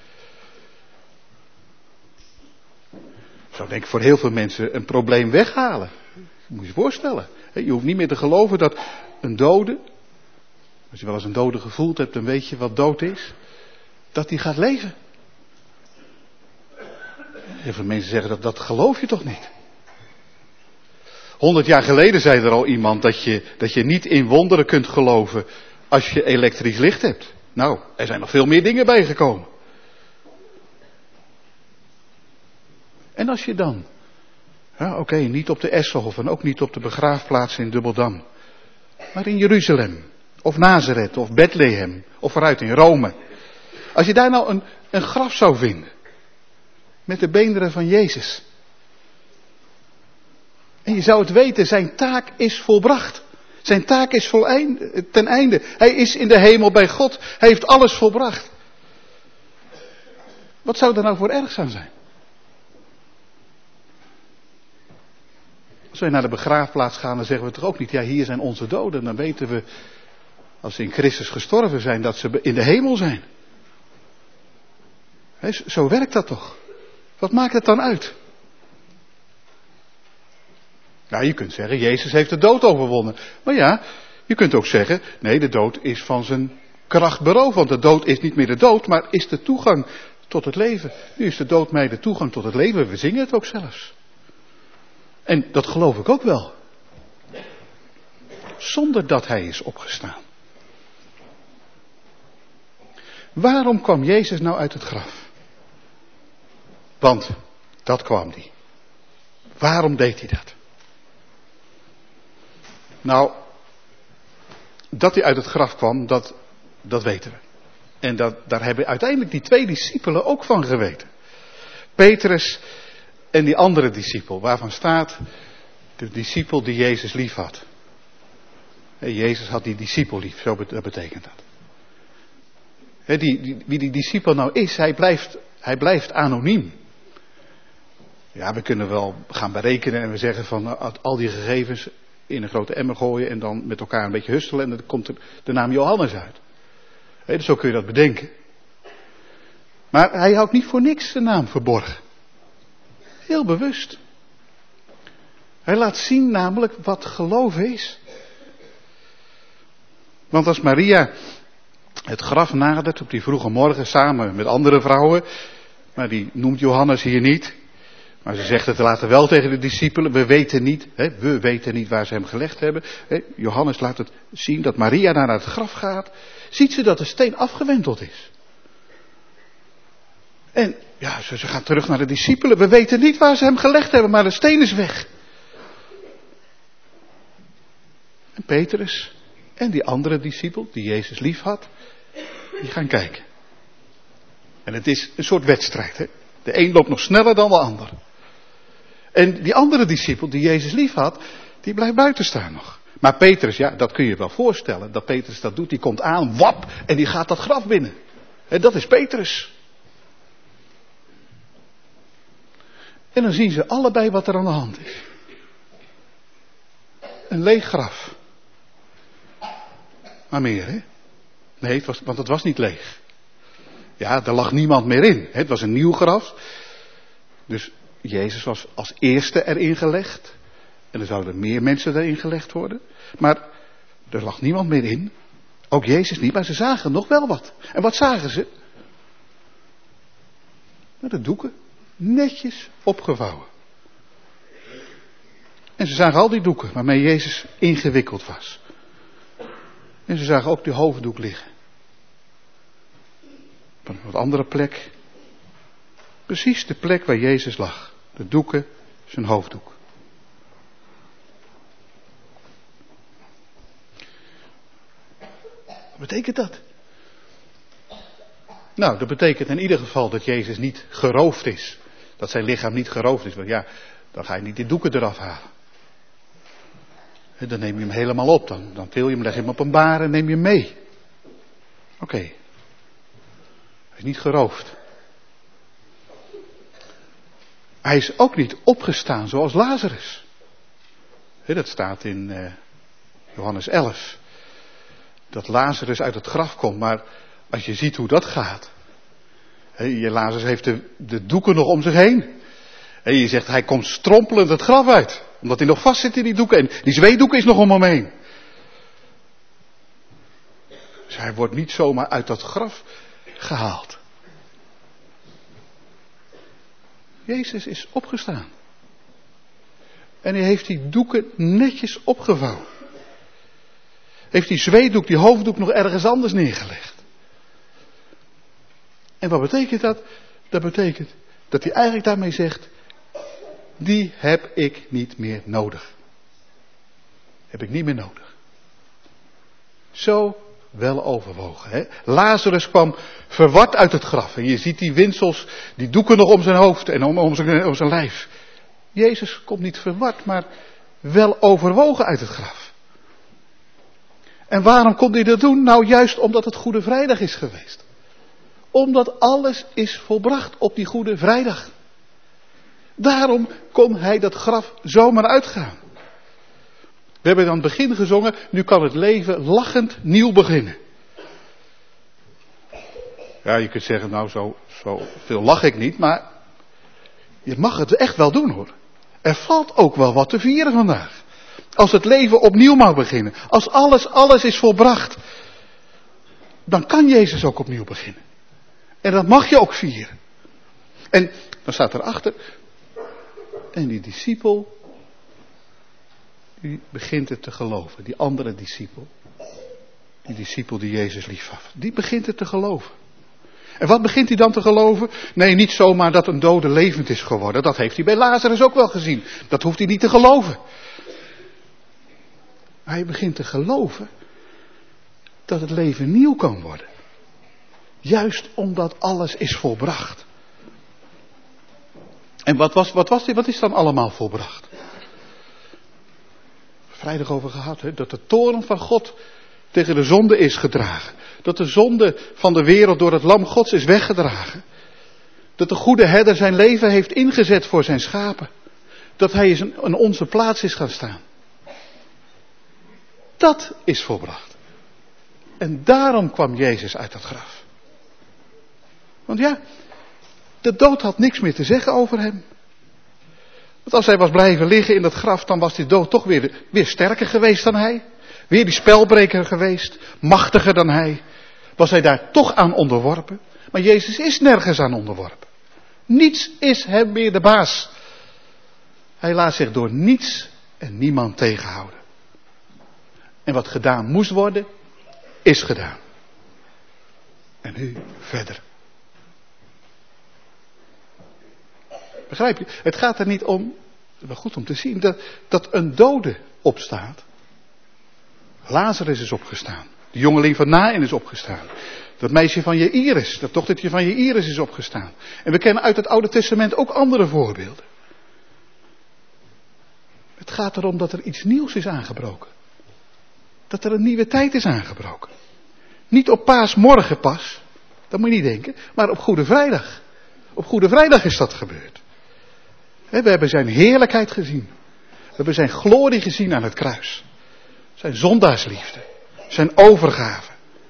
Zou denk ik voor heel veel mensen een probleem weghalen. Dat moet je je voorstellen. Je hoeft niet meer te geloven dat een dode, als je wel eens een dode gevoeld hebt, dan weet je wat dood is. Dat die gaat leven. Heel veel mensen zeggen dat geloof je toch niet. 100 jaar geleden zei er al iemand dat je niet in wonderen kunt geloven als je elektrisch licht hebt. Nou, er zijn nog veel meer dingen bijgekomen. En als je dan, oké, niet op de Esselhof en ook niet op de begraafplaats in Dubbeldam, maar in Jeruzalem, of Nazareth, of Bethlehem, of vooruit in Rome. Als je daar nou een graf zou vinden, met de beenderen van Jezus. En je zou het weten, zijn taak is volbracht. Zijn taak is ten einde. Hij is in de hemel bij God. Hij heeft alles volbracht. Wat zou er nou voor ergs aan zijn? Als wij naar de begraafplaats gaan, dan zeggen we toch ook niet, ja, hier zijn onze doden. Dan weten we, als ze in Christus gestorven zijn, dat ze in de hemel zijn. Zo werkt dat toch? Wat maakt het dan uit? Nou, je kunt zeggen, Jezus heeft de dood overwonnen. Maar ja, je kunt ook zeggen, nee, de dood is van zijn kracht beroofd. Want de dood is niet meer de dood, maar is de toegang tot het leven. Nu is de dood mij de toegang tot het leven. We zingen het ook zelfs. En dat geloof ik ook wel. Zonder dat hij is opgestaan. Waarom kwam Jezus nou uit het graf? Want dat kwam hij. Waarom deed hij dat? Nou, dat hij uit het graf kwam, dat weten we. En daar hebben uiteindelijk die 2 discipelen ook van geweten. Petrus en die andere discipel, waarvan staat de discipel die Jezus lief had. Jezus had die discipel lief, zo betekent dat. Wie die discipel nou is, hij blijft anoniem. Ja, we kunnen wel gaan berekenen en we zeggen van al die gegevens in een grote emmer gooien en dan met elkaar een beetje hustelen en dan komt de naam Johannes uit. Dus zo kun je dat bedenken. Maar hij houdt niet voor niks zijn naam verborgen. Heel bewust. Hij laat zien namelijk wat geloven is. Want als Maria het graf nadert op die vroege morgen samen met andere vrouwen, maar die noemt Johannes hier niet. Maar ze zegt het later wel tegen de discipelen. We weten niet waar ze hem gelegd hebben. Johannes laat het zien dat Maria naar het graf gaat. Ziet ze dat de steen afgewenteld is. En ja, ze gaat terug naar de discipelen. We weten niet waar ze hem gelegd hebben, maar de steen is weg. En Petrus en die andere discipel, die Jezus lief had, die gaan kijken. En het is een soort wedstrijd. Hè? De een loopt nog sneller dan de ander. En die andere discipel die Jezus lief had, die blijft buiten staan nog. Maar Petrus, ja, dat kun je je wel voorstellen. Dat Petrus dat doet, die komt aan, wap, en die gaat dat graf binnen. En dat is Petrus. En dan zien ze allebei wat er aan de hand is. Een leeg graf. Maar meer, hè? Nee, want het was niet leeg. Ja, er lag niemand meer in. Het was een nieuw graf. Dus Jezus was als eerste erin gelegd. En er zouden meer mensen erin gelegd worden. Maar er lag niemand meer in. Ook Jezus niet, maar ze zagen nog wel wat. En wat zagen ze? De doeken. Netjes opgevouwen. En ze zagen al die doeken waarmee Jezus ingewikkeld was. En ze zagen ook de hoofddoek liggen. Op een wat andere plek. Precies de plek waar Jezus lag. De doeken, zijn hoofddoek. Wat betekent dat? Nou, dat betekent in ieder geval dat Jezus niet geroofd is. Dat zijn lichaam niet geroofd is. Want ja, dan ga je niet die doeken eraf halen. Dan neem je hem helemaal op. Dan til je hem, leg je hem op een baar en neem je hem mee. Oké. Hij is niet geroofd. Hij is ook niet opgestaan zoals Lazarus. Dat staat in Johannes 11. Dat Lazarus uit het graf komt. Maar als je ziet hoe dat gaat. Lazarus heeft de doeken nog om zich heen. En je zegt, hij komt strompelend het graf uit. Omdat hij nog vast zit in die doeken. En die zweetdoek is nog om hem heen. Dus hij wordt niet zomaar uit dat graf gehaald. Jezus is opgestaan. En hij heeft die doeken netjes opgevouwen. Heeft die zweetdoek, die hoofddoek nog ergens anders neergelegd. En wat betekent dat? Dat betekent dat hij eigenlijk daarmee zegt, die heb ik niet meer nodig. Heb ik niet meer nodig. Zo wel overwogen. Hè? Lazarus kwam verward uit het graf. En je ziet die winsels, die doeken nog om zijn hoofd en om zijn lijf. Jezus komt niet verward, maar wel overwogen uit het graf. En waarom kon hij dat doen? Nou, juist omdat het Goede Vrijdag is geweest. Omdat alles is volbracht op die Goede Vrijdag. Daarom kon hij dat graf zomaar uitgaan. We hebben aan het begin gezongen, nu kan het leven lachend nieuw beginnen. Ja, je kunt zeggen, nou zo veel lach ik niet, maar je mag het echt wel doen hoor. Er valt ook wel wat te vieren vandaag. Als het leven opnieuw mag beginnen. Als alles is volbracht. Dan kan Jezus ook opnieuw beginnen. En dat mag je ook vieren. En dan staat erachter. En die discipel. Die begint het te geloven. Die andere discipel. Die discipel die Jezus lief had. Die begint het te geloven. En wat begint hij dan te geloven? Nee, niet zomaar dat een dode levend is geworden. Dat heeft hij bij Lazarus ook wel gezien. Dat hoeft hij niet te geloven. Hij begint te geloven dat het leven nieuw kan worden. Juist omdat alles is volbracht. En wat is dan allemaal volbracht? Vrijdag over gehad, hè? Dat de toorn van God tegen de zonde is gedragen. Dat de zonde van de wereld door het lam Gods is weggedragen. Dat de goede herder zijn leven heeft ingezet voor zijn schapen. Dat hij in onze plaats is gaan staan. Dat is volbracht. En daarom kwam Jezus uit dat graf. Want ja, de dood had niks meer te zeggen over hem. Want als hij was blijven liggen in dat graf, dan was die dood toch weer sterker geweest dan hij. Weer die spelbreker geweest, machtiger dan hij. Was hij daar toch aan onderworpen. Maar Jezus is nergens aan onderworpen. Niets is hem meer de baas. Hij laat zich door niets en niemand tegenhouden. En wat gedaan moest worden, is gedaan. En nu verder. Begrijp je? Het gaat er niet om, wel goed om te zien, dat een dode opstaat. Lazarus is opgestaan. De jongeling van Naïn is opgestaan. Dat meisje van Jaïrus, dat dochtertje van Jaïrus is opgestaan. En we kennen uit het Oude Testament ook andere voorbeelden. Het gaat erom dat er iets nieuws is aangebroken. Dat er een nieuwe tijd is aangebroken. Niet op Paasmorgen pas, dat moet je niet denken, maar op Goede Vrijdag. Op Goede Vrijdag is dat gebeurd. We hebben zijn heerlijkheid gezien. We hebben zijn glorie gezien aan het kruis. Zijn zondaarsliefde. Zijn overgave.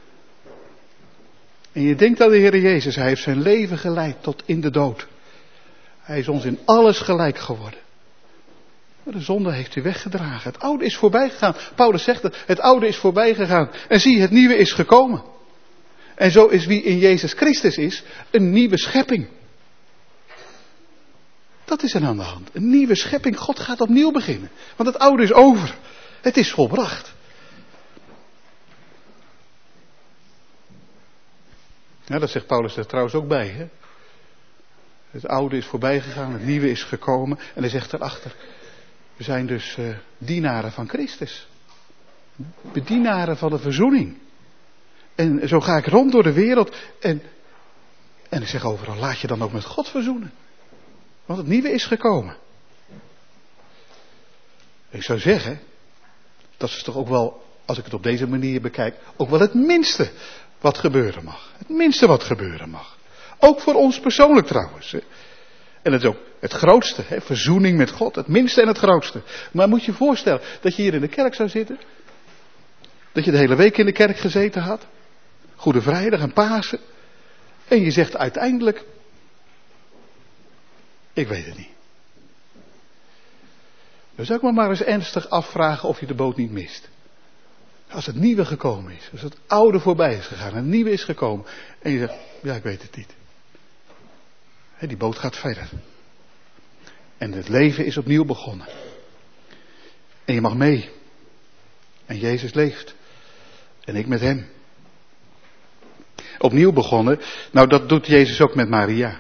En je denkt aan de Heer Jezus, hij heeft zijn leven geleid tot in de dood. Hij is ons in alles gelijk geworden. Maar de zonde heeft hij weggedragen. Het oude is voorbij gegaan. Paulus zegt het oude is voorbij gegaan. En zie, het nieuwe is gekomen. En zo is wie in Jezus Christus is, een nieuwe schepping. Dat is er aan de hand. Een nieuwe schepping. God gaat opnieuw beginnen. Want het oude is over. Het is volbracht. Ja, dat zegt Paulus er trouwens ook bij. Hè? Het oude is voorbij gegaan, het nieuwe is gekomen. En hij zegt erachter, we zijn dus dienaren van Christus. Bedienaren van de verzoening. En zo ga ik rond door de wereld. En En ik zeg overal, laat je dan ook met God verzoenen. Want het nieuwe is gekomen. Ik zou zeggen, dat is toch ook wel, als ik het op deze manier bekijk, ook wel het minste wat gebeuren mag. Het minste wat gebeuren mag. Ook voor ons persoonlijk trouwens. Hè. En het is ook het grootste, hè, verzoening met God. Het minste en het grootste. Maar moet je je voorstellen dat je hier in de kerk zou zitten. Dat je de hele week in de kerk gezeten had. Goede Vrijdag en Pasen. En je zegt uiteindelijk, ik weet het niet. Dan zou ik me maar eens ernstig afvragen of je de boot niet mist. Als het nieuwe gekomen is. Als het oude voorbij is gegaan en het nieuwe is gekomen. En je zegt, ja, ik weet het niet. Die boot gaat verder. En het leven is opnieuw begonnen. En je mag mee. En Jezus leeft. En ik met hem. Opnieuw begonnen. Nou, dat doet Jezus ook met Maria.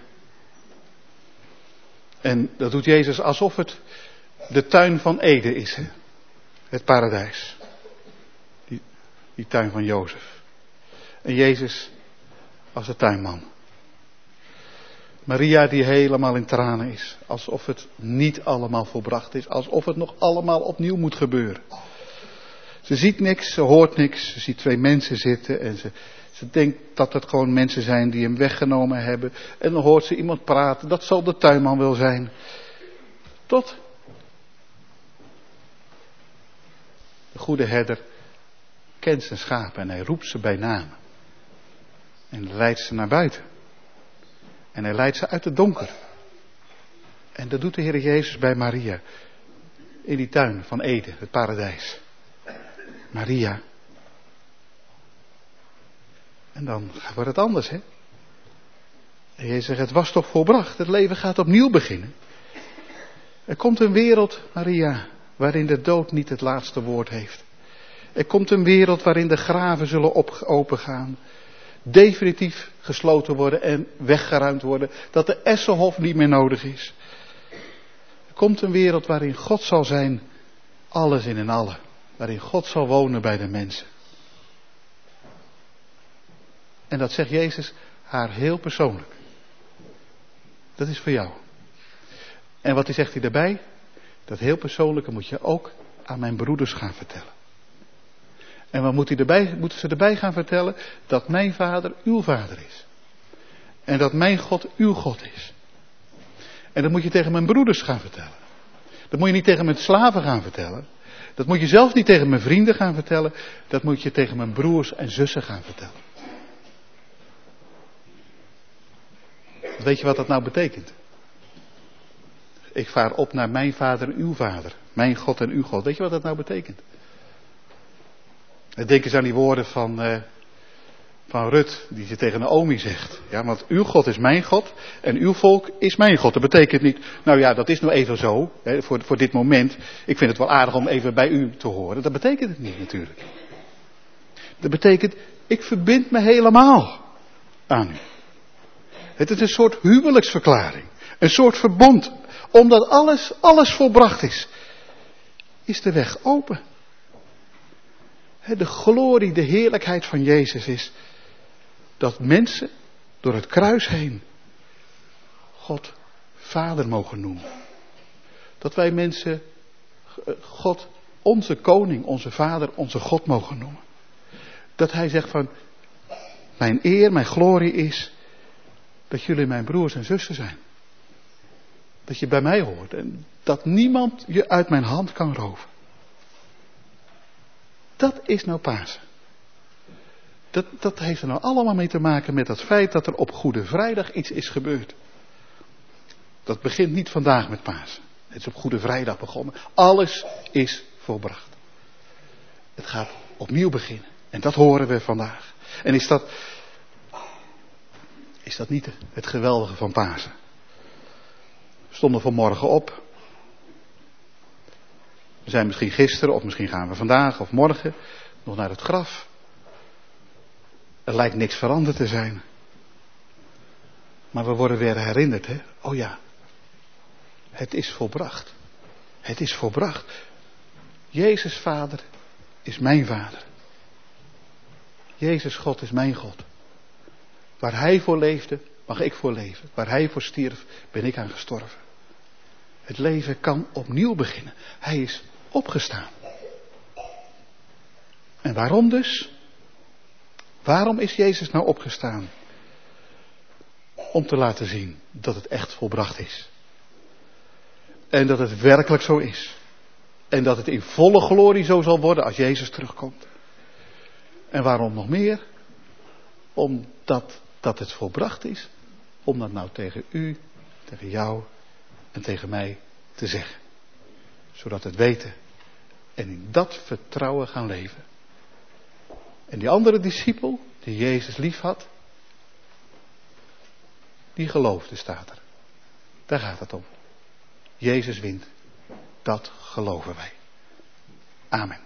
En dat doet Jezus alsof het de tuin van Eden is. Hè? Het paradijs. Die tuin van Jozef. En Jezus als de tuinman. Maria die helemaal in tranen is. Alsof het niet allemaal volbracht is. Alsof het nog allemaal opnieuw moet gebeuren. Ze ziet niks, ze hoort niks. Ze ziet twee mensen zitten en ze denkt dat het gewoon mensen zijn die hem weggenomen hebben. En dan hoort ze iemand praten. Dat zal de tuinman wel zijn. Tot de goede herder kent zijn schapen en hij roept ze bij naam. En leidt ze naar buiten. En hij leidt ze uit het donker. En dat doet de Heer Jezus bij Maria. In die tuin van Eden, het paradijs. Maria. En dan wordt het anders, hè. En Jezus zegt, het was toch volbracht. Het leven gaat opnieuw beginnen. Er komt een wereld, Maria, waarin de dood niet het laatste woord heeft. Er komt een wereld waarin de graven zullen opengaan. Definitief gesloten worden en weggeruimd worden. Dat de Essenhof niet meer nodig is. Er komt een wereld waarin God zal zijn, alles in en allen. Waarin God zal wonen bij de mensen. En dat zegt Jezus haar heel persoonlijk. Dat is voor jou. En wat zegt hij daarbij? Dat heel persoonlijke moet je ook aan mijn broeders gaan vertellen. En wat moeten ze erbij gaan vertellen? Dat mijn vader uw vader is. En dat mijn God uw God is. En dat moet je tegen mijn broeders gaan vertellen. Dat moet je niet tegen mijn slaven gaan vertellen. Dat moet je zelfs niet tegen mijn vrienden gaan vertellen. Dat moet je tegen mijn broers en zussen gaan vertellen. Weet je wat dat nou betekent? Ik vaar op naar mijn vader en uw vader. Mijn God en uw God. Weet je wat dat nou betekent? Denk eens aan die woorden van Rut, die ze tegen Naomi zegt. Ja, want uw God is mijn God en uw volk is mijn God. Dat betekent niet, nou ja, dat is nou even zo, hè, voor dit moment. Ik vind het wel aardig om even bij u te horen. Dat betekent het niet natuurlijk. Dat betekent, ik verbind me helemaal aan u. Het is een soort huwelijksverklaring. Een soort verbond. Omdat alles volbracht is de weg open. De glorie, de heerlijkheid van Jezus is dat mensen door het kruis heen God Vader mogen noemen. Dat wij mensen God onze koning, onze Vader, onze God mogen noemen. Dat hij zegt van, mijn eer, mijn glorie is dat jullie mijn broers en zussen zijn. Dat je bij mij hoort en dat niemand je uit mijn hand kan roven. Dat is nou Pasen. Dat heeft er nou allemaal mee te maken met het feit dat er op Goede Vrijdag iets is gebeurd. Dat begint niet vandaag met Pasen. Het is op Goede Vrijdag begonnen. Alles is volbracht. Het gaat opnieuw beginnen. En dat horen we vandaag. En is dat niet het geweldige van Pasen? We stonden vanmorgen op. We zijn misschien gisteren of misschien gaan we vandaag of morgen nog naar het graf. Er lijkt niks veranderd te zijn. Maar we worden weer herinnerd, hè? Oh ja, het is volbracht. Het is volbracht. Jezus Vader is mijn Vader. Jezus God is mijn God. Waar Hij voor leefde, mag ik voor leven. Waar hij voor stierf, ben ik aan gestorven. Het leven kan opnieuw beginnen. Hij is opgestaan. En waarom dus? Waarom is Jezus nou opgestaan? Om te laten zien dat het echt volbracht is. En dat het werkelijk zo is. En dat het in volle glorie zo zal worden als Jezus terugkomt. En waarom nog meer? Omdat dat het volbracht is. Om dat nou tegen u, tegen jou en tegen mij te zeggen. Zodat we het weten. En in dat vertrouwen gaan leven. En die andere discipel, die Jezus lief had, die geloofde, staat er. Daar gaat het om. Jezus wint. Dat geloven wij. Amen.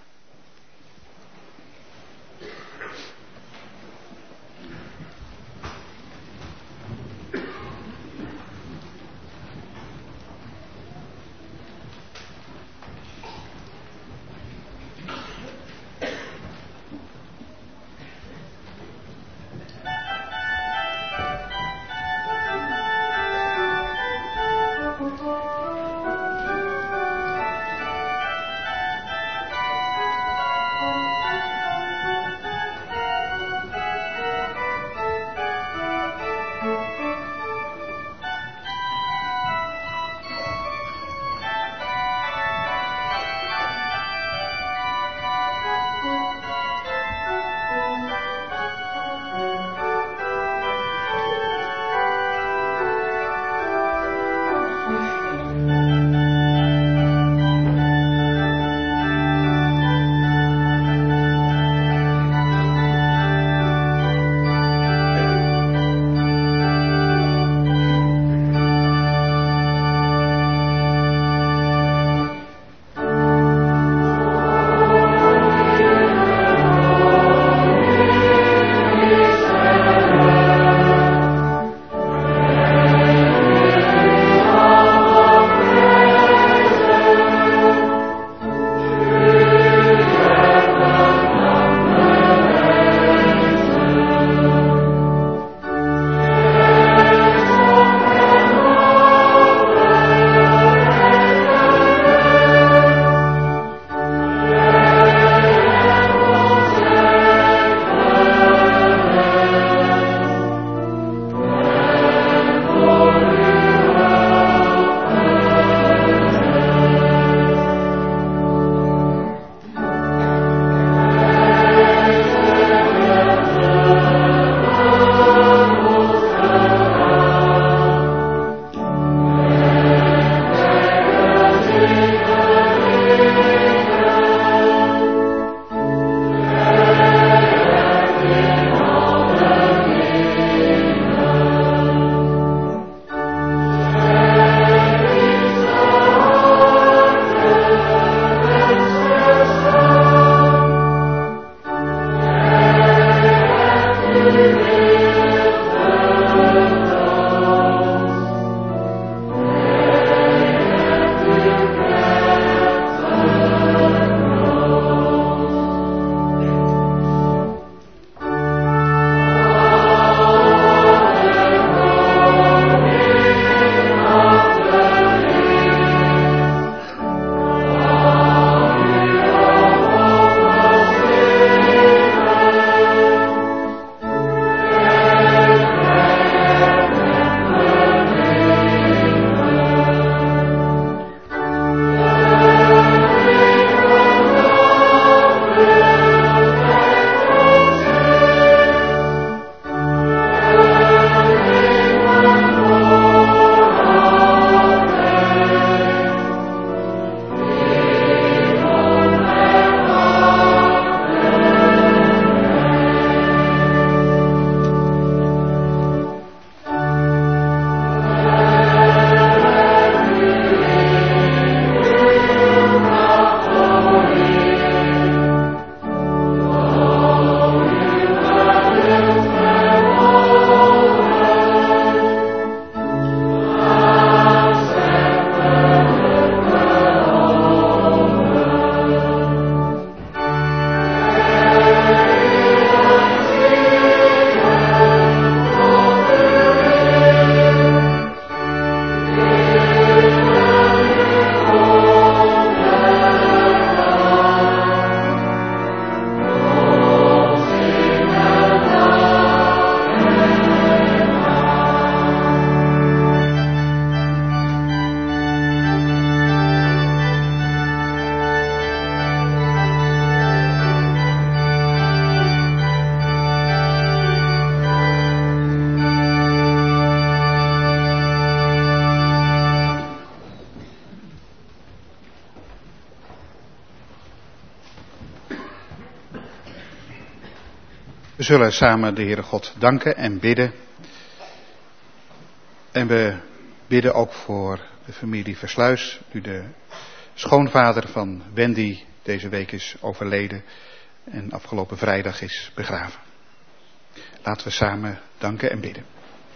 zullen samen de Heere God danken en bidden. En we bidden ook voor de familie Versluis, nu de schoonvader van Wendy deze week is overleden en afgelopen vrijdag is begraven. Laten we samen danken en bidden.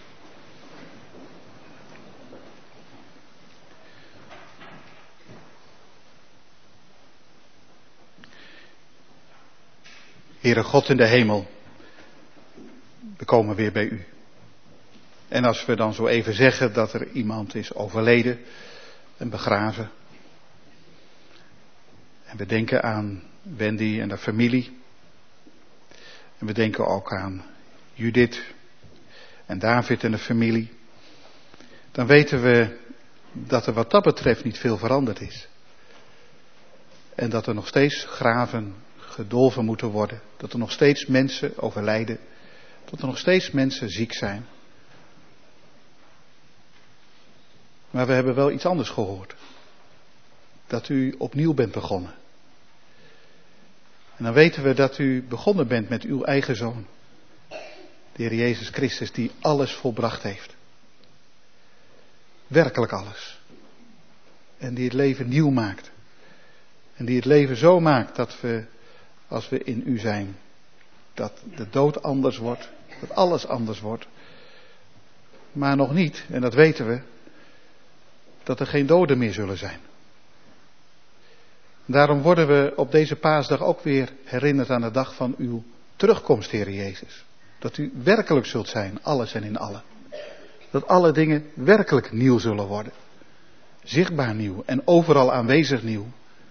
Heere God in de hemel, we komen weer bij u. En als we dan zo even zeggen dat er iemand is overleden en begraven. En we denken aan Wendy en de familie. En we denken ook aan Judith en David en de familie. Dan weten we dat er wat dat betreft niet veel veranderd is. En dat er nog steeds graven gedolven moeten worden. Dat er nog steeds mensen overlijden. Dat er nog steeds mensen ziek zijn. Maar we hebben wel iets anders gehoord. Dat u opnieuw bent begonnen. En dan weten we dat u begonnen bent met uw eigen Zoon. De Heer Jezus Christus die alles volbracht heeft. Werkelijk alles. En die het leven nieuw maakt. En die het leven zo maakt dat we, als we in u zijn, dat de dood anders wordt. Dat alles anders wordt. Maar nog niet, en dat weten we, dat er geen doden meer zullen zijn. Daarom worden we op deze paasdag ook weer herinnerd aan de dag van uw terugkomst, Heer Jezus. Dat u werkelijk zult zijn, alles en in allen. Dat alle dingen werkelijk nieuw zullen worden. Zichtbaar nieuw en overal aanwezig nieuw.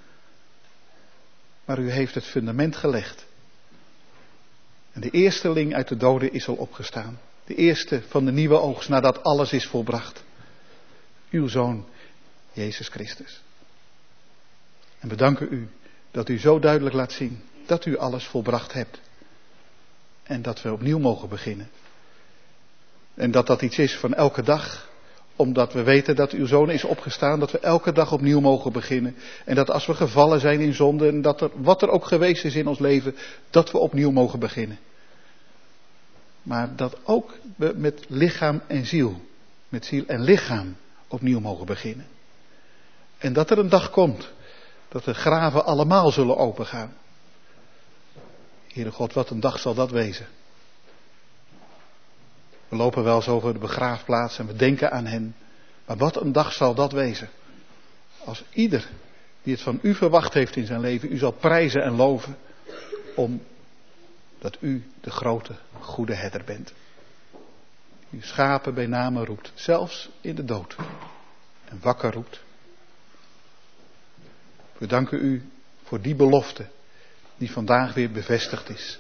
Maar u heeft het fundament gelegd. En de eersteling uit de doden is al opgestaan. De eerste van de nieuwe oogst nadat alles is volbracht. Uw Zoon, Jezus Christus. En we danken u dat u zo duidelijk laat zien dat u alles volbracht hebt. En dat we opnieuw mogen beginnen. En dat dat iets is van elke dag. Omdat we weten dat uw Zoon is opgestaan. Dat we elke dag opnieuw mogen beginnen. En dat als we gevallen zijn in zonde. En dat er wat er ook geweest is in ons leven. Dat we opnieuw mogen beginnen. Maar dat ook we met lichaam en ziel. Met ziel en lichaam opnieuw mogen beginnen. En dat er een dag komt. Dat de graven allemaal zullen opengaan. Heere God, wat een dag zal dat wezen. We lopen wel eens over de begraafplaats en we denken aan hen. Maar wat een dag zal dat wezen. Als ieder die het van u verwacht heeft in zijn leven, u zal prijzen en loven. Omdat u de grote, goede herder bent. Uw schapen bij name roept, zelfs in de dood. En wakker roept. We danken u voor die belofte die vandaag weer bevestigd is.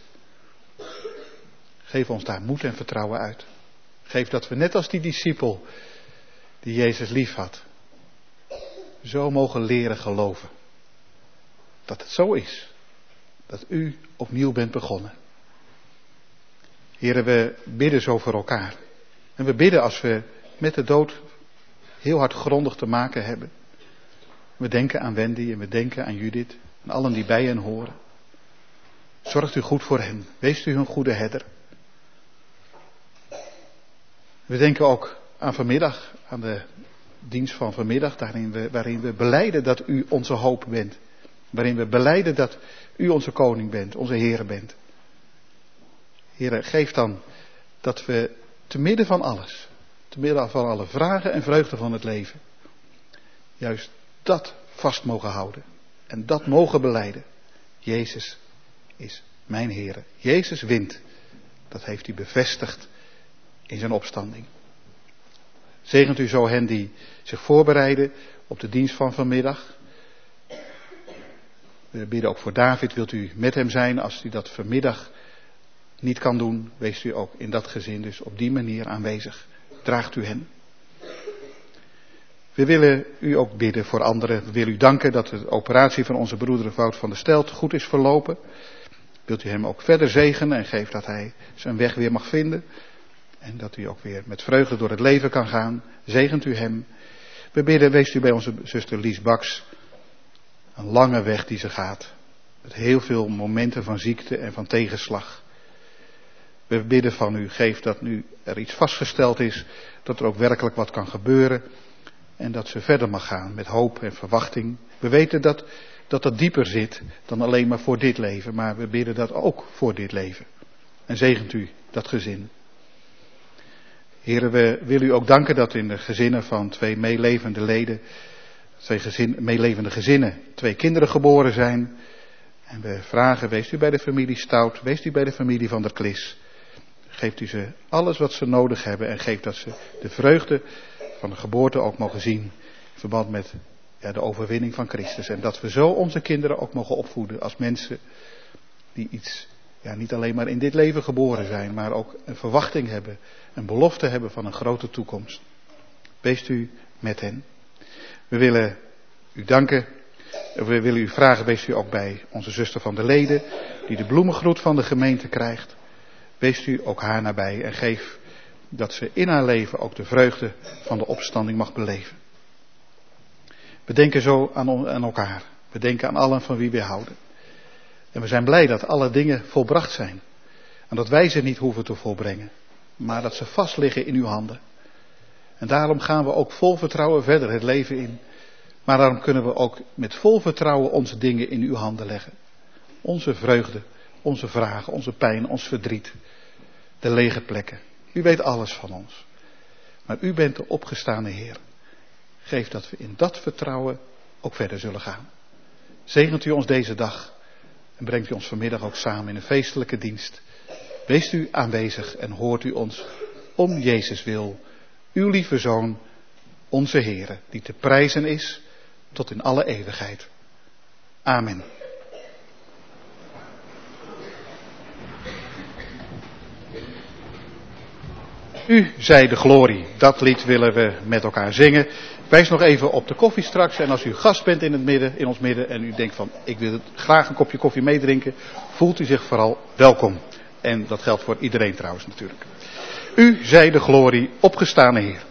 Geef ons daar moed en vertrouwen uit. Geef dat we net als die discipel die Jezus lief had, zo mogen leren geloven. Dat het zo is. Dat u opnieuw bent begonnen. Heren, we bidden zo voor elkaar. En we bidden als we met de dood heel hard grondig te maken hebben. We denken aan Wendy en we denken aan Judith en allen die bij hen horen. Zorgt u goed voor hen. Wees u hun goede herder. We denken ook aan vanmiddag, aan de dienst van vanmiddag, waarin we belijden dat u onze hoop bent. Waarin we belijden dat u onze koning bent, onze Heer bent. Heer, geef dan dat we te midden van alles, te midden van alle vragen en vreugden van het leven, juist dat vast mogen houden. En dat mogen belijden. Jezus is mijn Heer. Jezus wint. Dat heeft u bevestigd in zijn opstanding. Zegent u zo hen die zich voorbereiden op de dienst van vanmiddag. We bidden ook voor David. Wilt u met hem zijn als u dat vanmiddag niet kan doen? Wees u ook in dat gezin dus op die manier aanwezig. Draagt u hen. We willen u ook bidden voor anderen. We willen u danken dat de operatie van onze broeder Wout van der Stelt goed is verlopen. Wilt u hem ook verder zegenen en geef dat hij zijn weg weer mag vinden. En dat u ook weer met vreugde door het leven kan gaan. Zegent u hem. We bidden, wees u bij onze zuster Lies Baks. Een lange weg die ze gaat. Met heel veel momenten van ziekte en van tegenslag. We bidden van u, geef dat nu er iets vastgesteld is, dat er ook werkelijk wat kan gebeuren. En dat ze verder mag gaan met hoop en verwachting. We weten dat dieper zit dan alleen maar voor dit leven. Maar we bidden dat ook voor dit leven. En zegent u dat gezin. Heren, we willen u ook danken dat in de gezinnen van twee meelevende leden, meelevende gezinnen, 2 kinderen geboren zijn. En we vragen, wees u bij de familie Stout, wees u bij de familie van der Klis. Geeft u ze alles wat ze nodig hebben en geeft dat ze de vreugde van de geboorte ook mogen zien. In verband met de overwinning van Christus. En dat we zo onze kinderen ook mogen opvoeden als mensen die iets, niet alleen maar in dit leven geboren zijn, maar ook een verwachting hebben, een belofte hebben van een grote toekomst. Wees u met hen. We willen u danken. We willen u vragen, wees u ook bij onze zuster van de leden, die de bloemengroet van de gemeente krijgt. Wees u ook haar nabij en geef dat ze in haar leven ook de vreugde van de opstanding mag beleven. We denken zo aan elkaar. We denken aan allen van wie we houden. En we zijn blij dat alle dingen volbracht zijn. En dat wij ze niet hoeven te volbrengen. Maar dat ze vast liggen in uw handen. En daarom gaan we ook vol vertrouwen verder het leven in. Maar daarom kunnen we ook met vol vertrouwen onze dingen in uw handen leggen. Onze vreugde, onze vragen, onze pijn, ons verdriet. De lege plekken. U weet alles van ons. Maar u bent de opgestane Heer. Geef dat we in dat vertrouwen ook verder zullen gaan. Zegent u ons deze dag. En brengt u ons vanmiddag ook samen in een feestelijke dienst. Wees u aanwezig en hoort u ons om Jezus wil. Uw lieve Zoon, onze Heere, die te prijzen is tot in alle eeuwigheid. Amen. U zij de glorie. Dat lied willen we met elkaar zingen. Wijs nog even op de koffie straks. En als u gast bent in ons midden en u denkt van ik wil graag een kopje koffie meedrinken, voelt u zich vooral welkom. En dat geldt voor iedereen trouwens natuurlijk. U zij de glorie, opgestane Heer.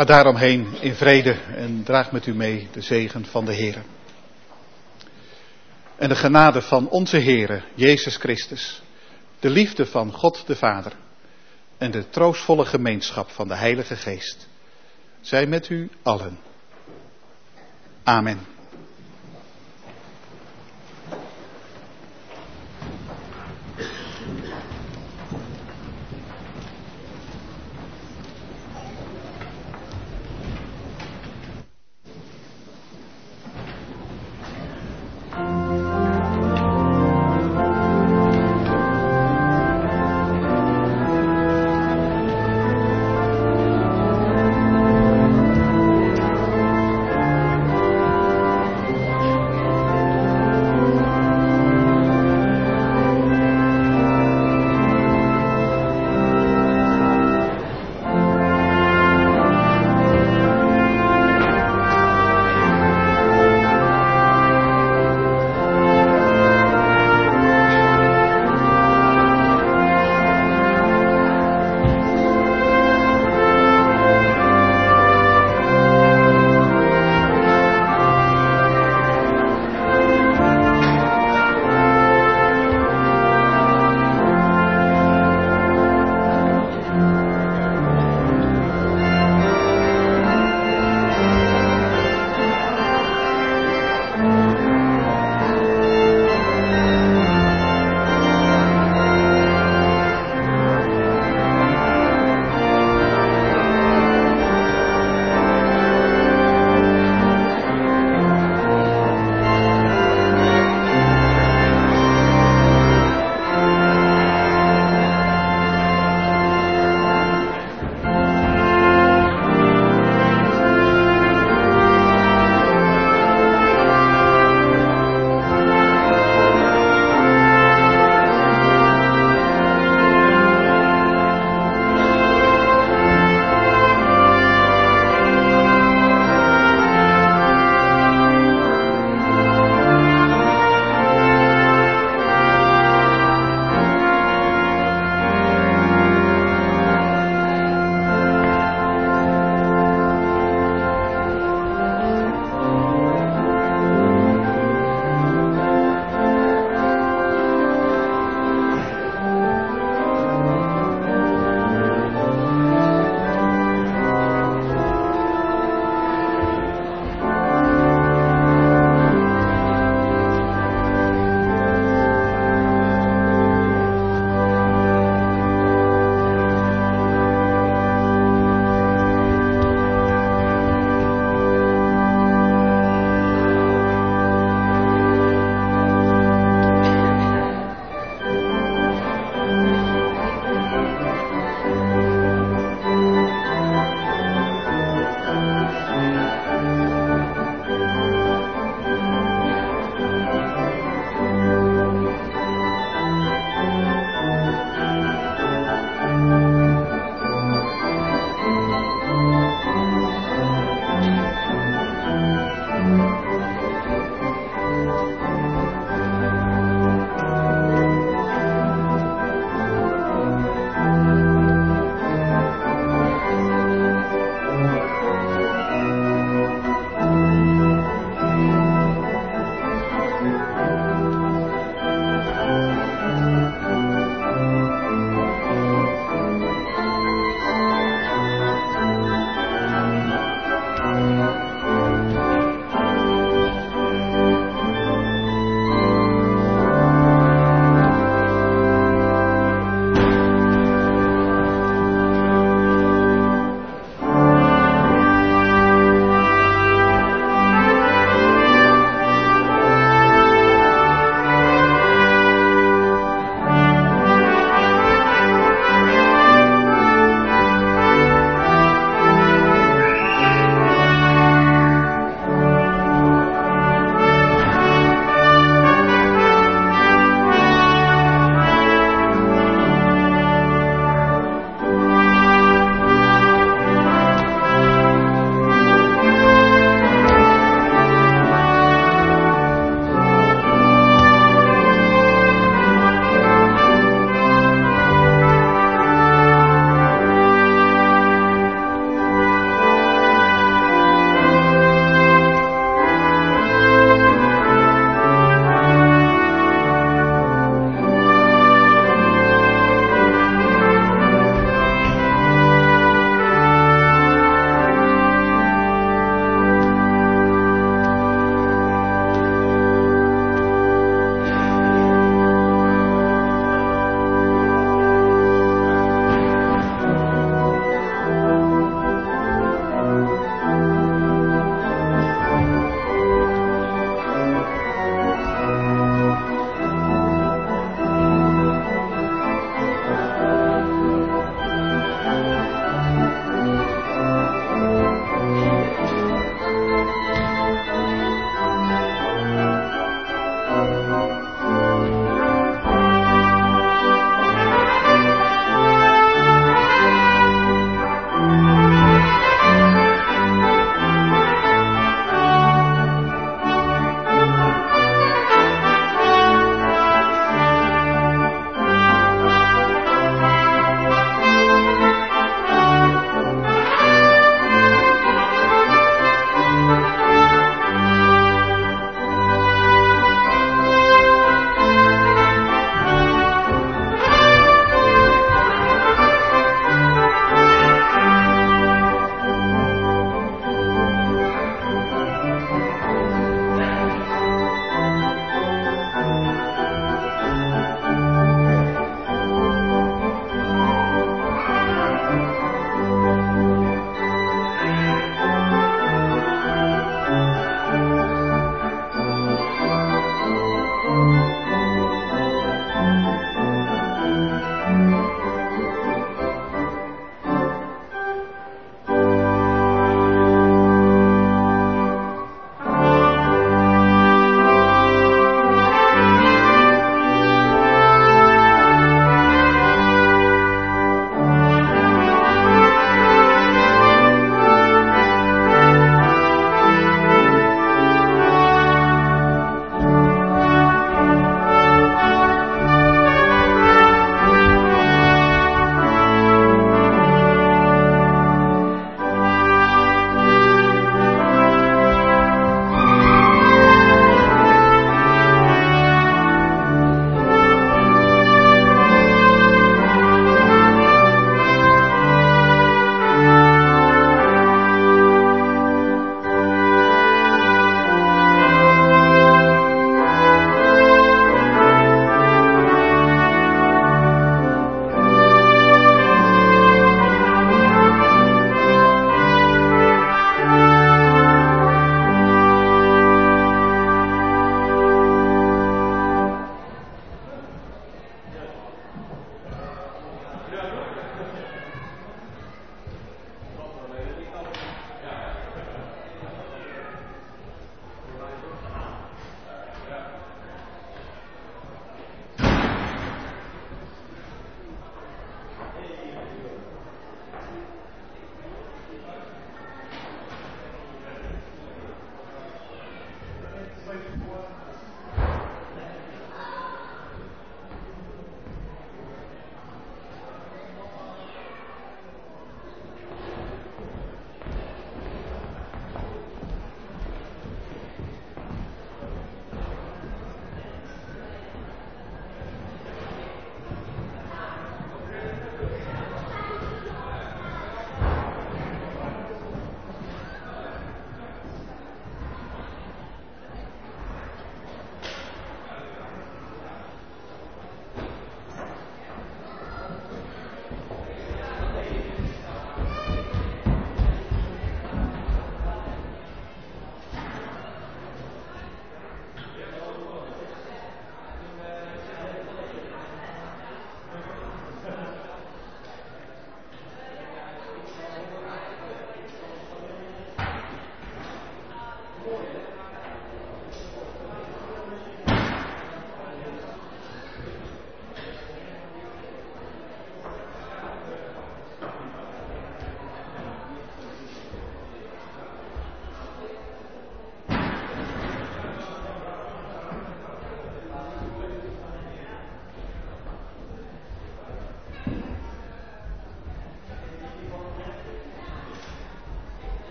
Ga daaromheen in vrede en draag met u mee de zegen van de Heere. En de genade van onze Heere, Jezus Christus, de liefde van God de Vader en de troostvolle gemeenschap van de Heilige Geest, zij met u allen. Amen.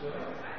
Amen.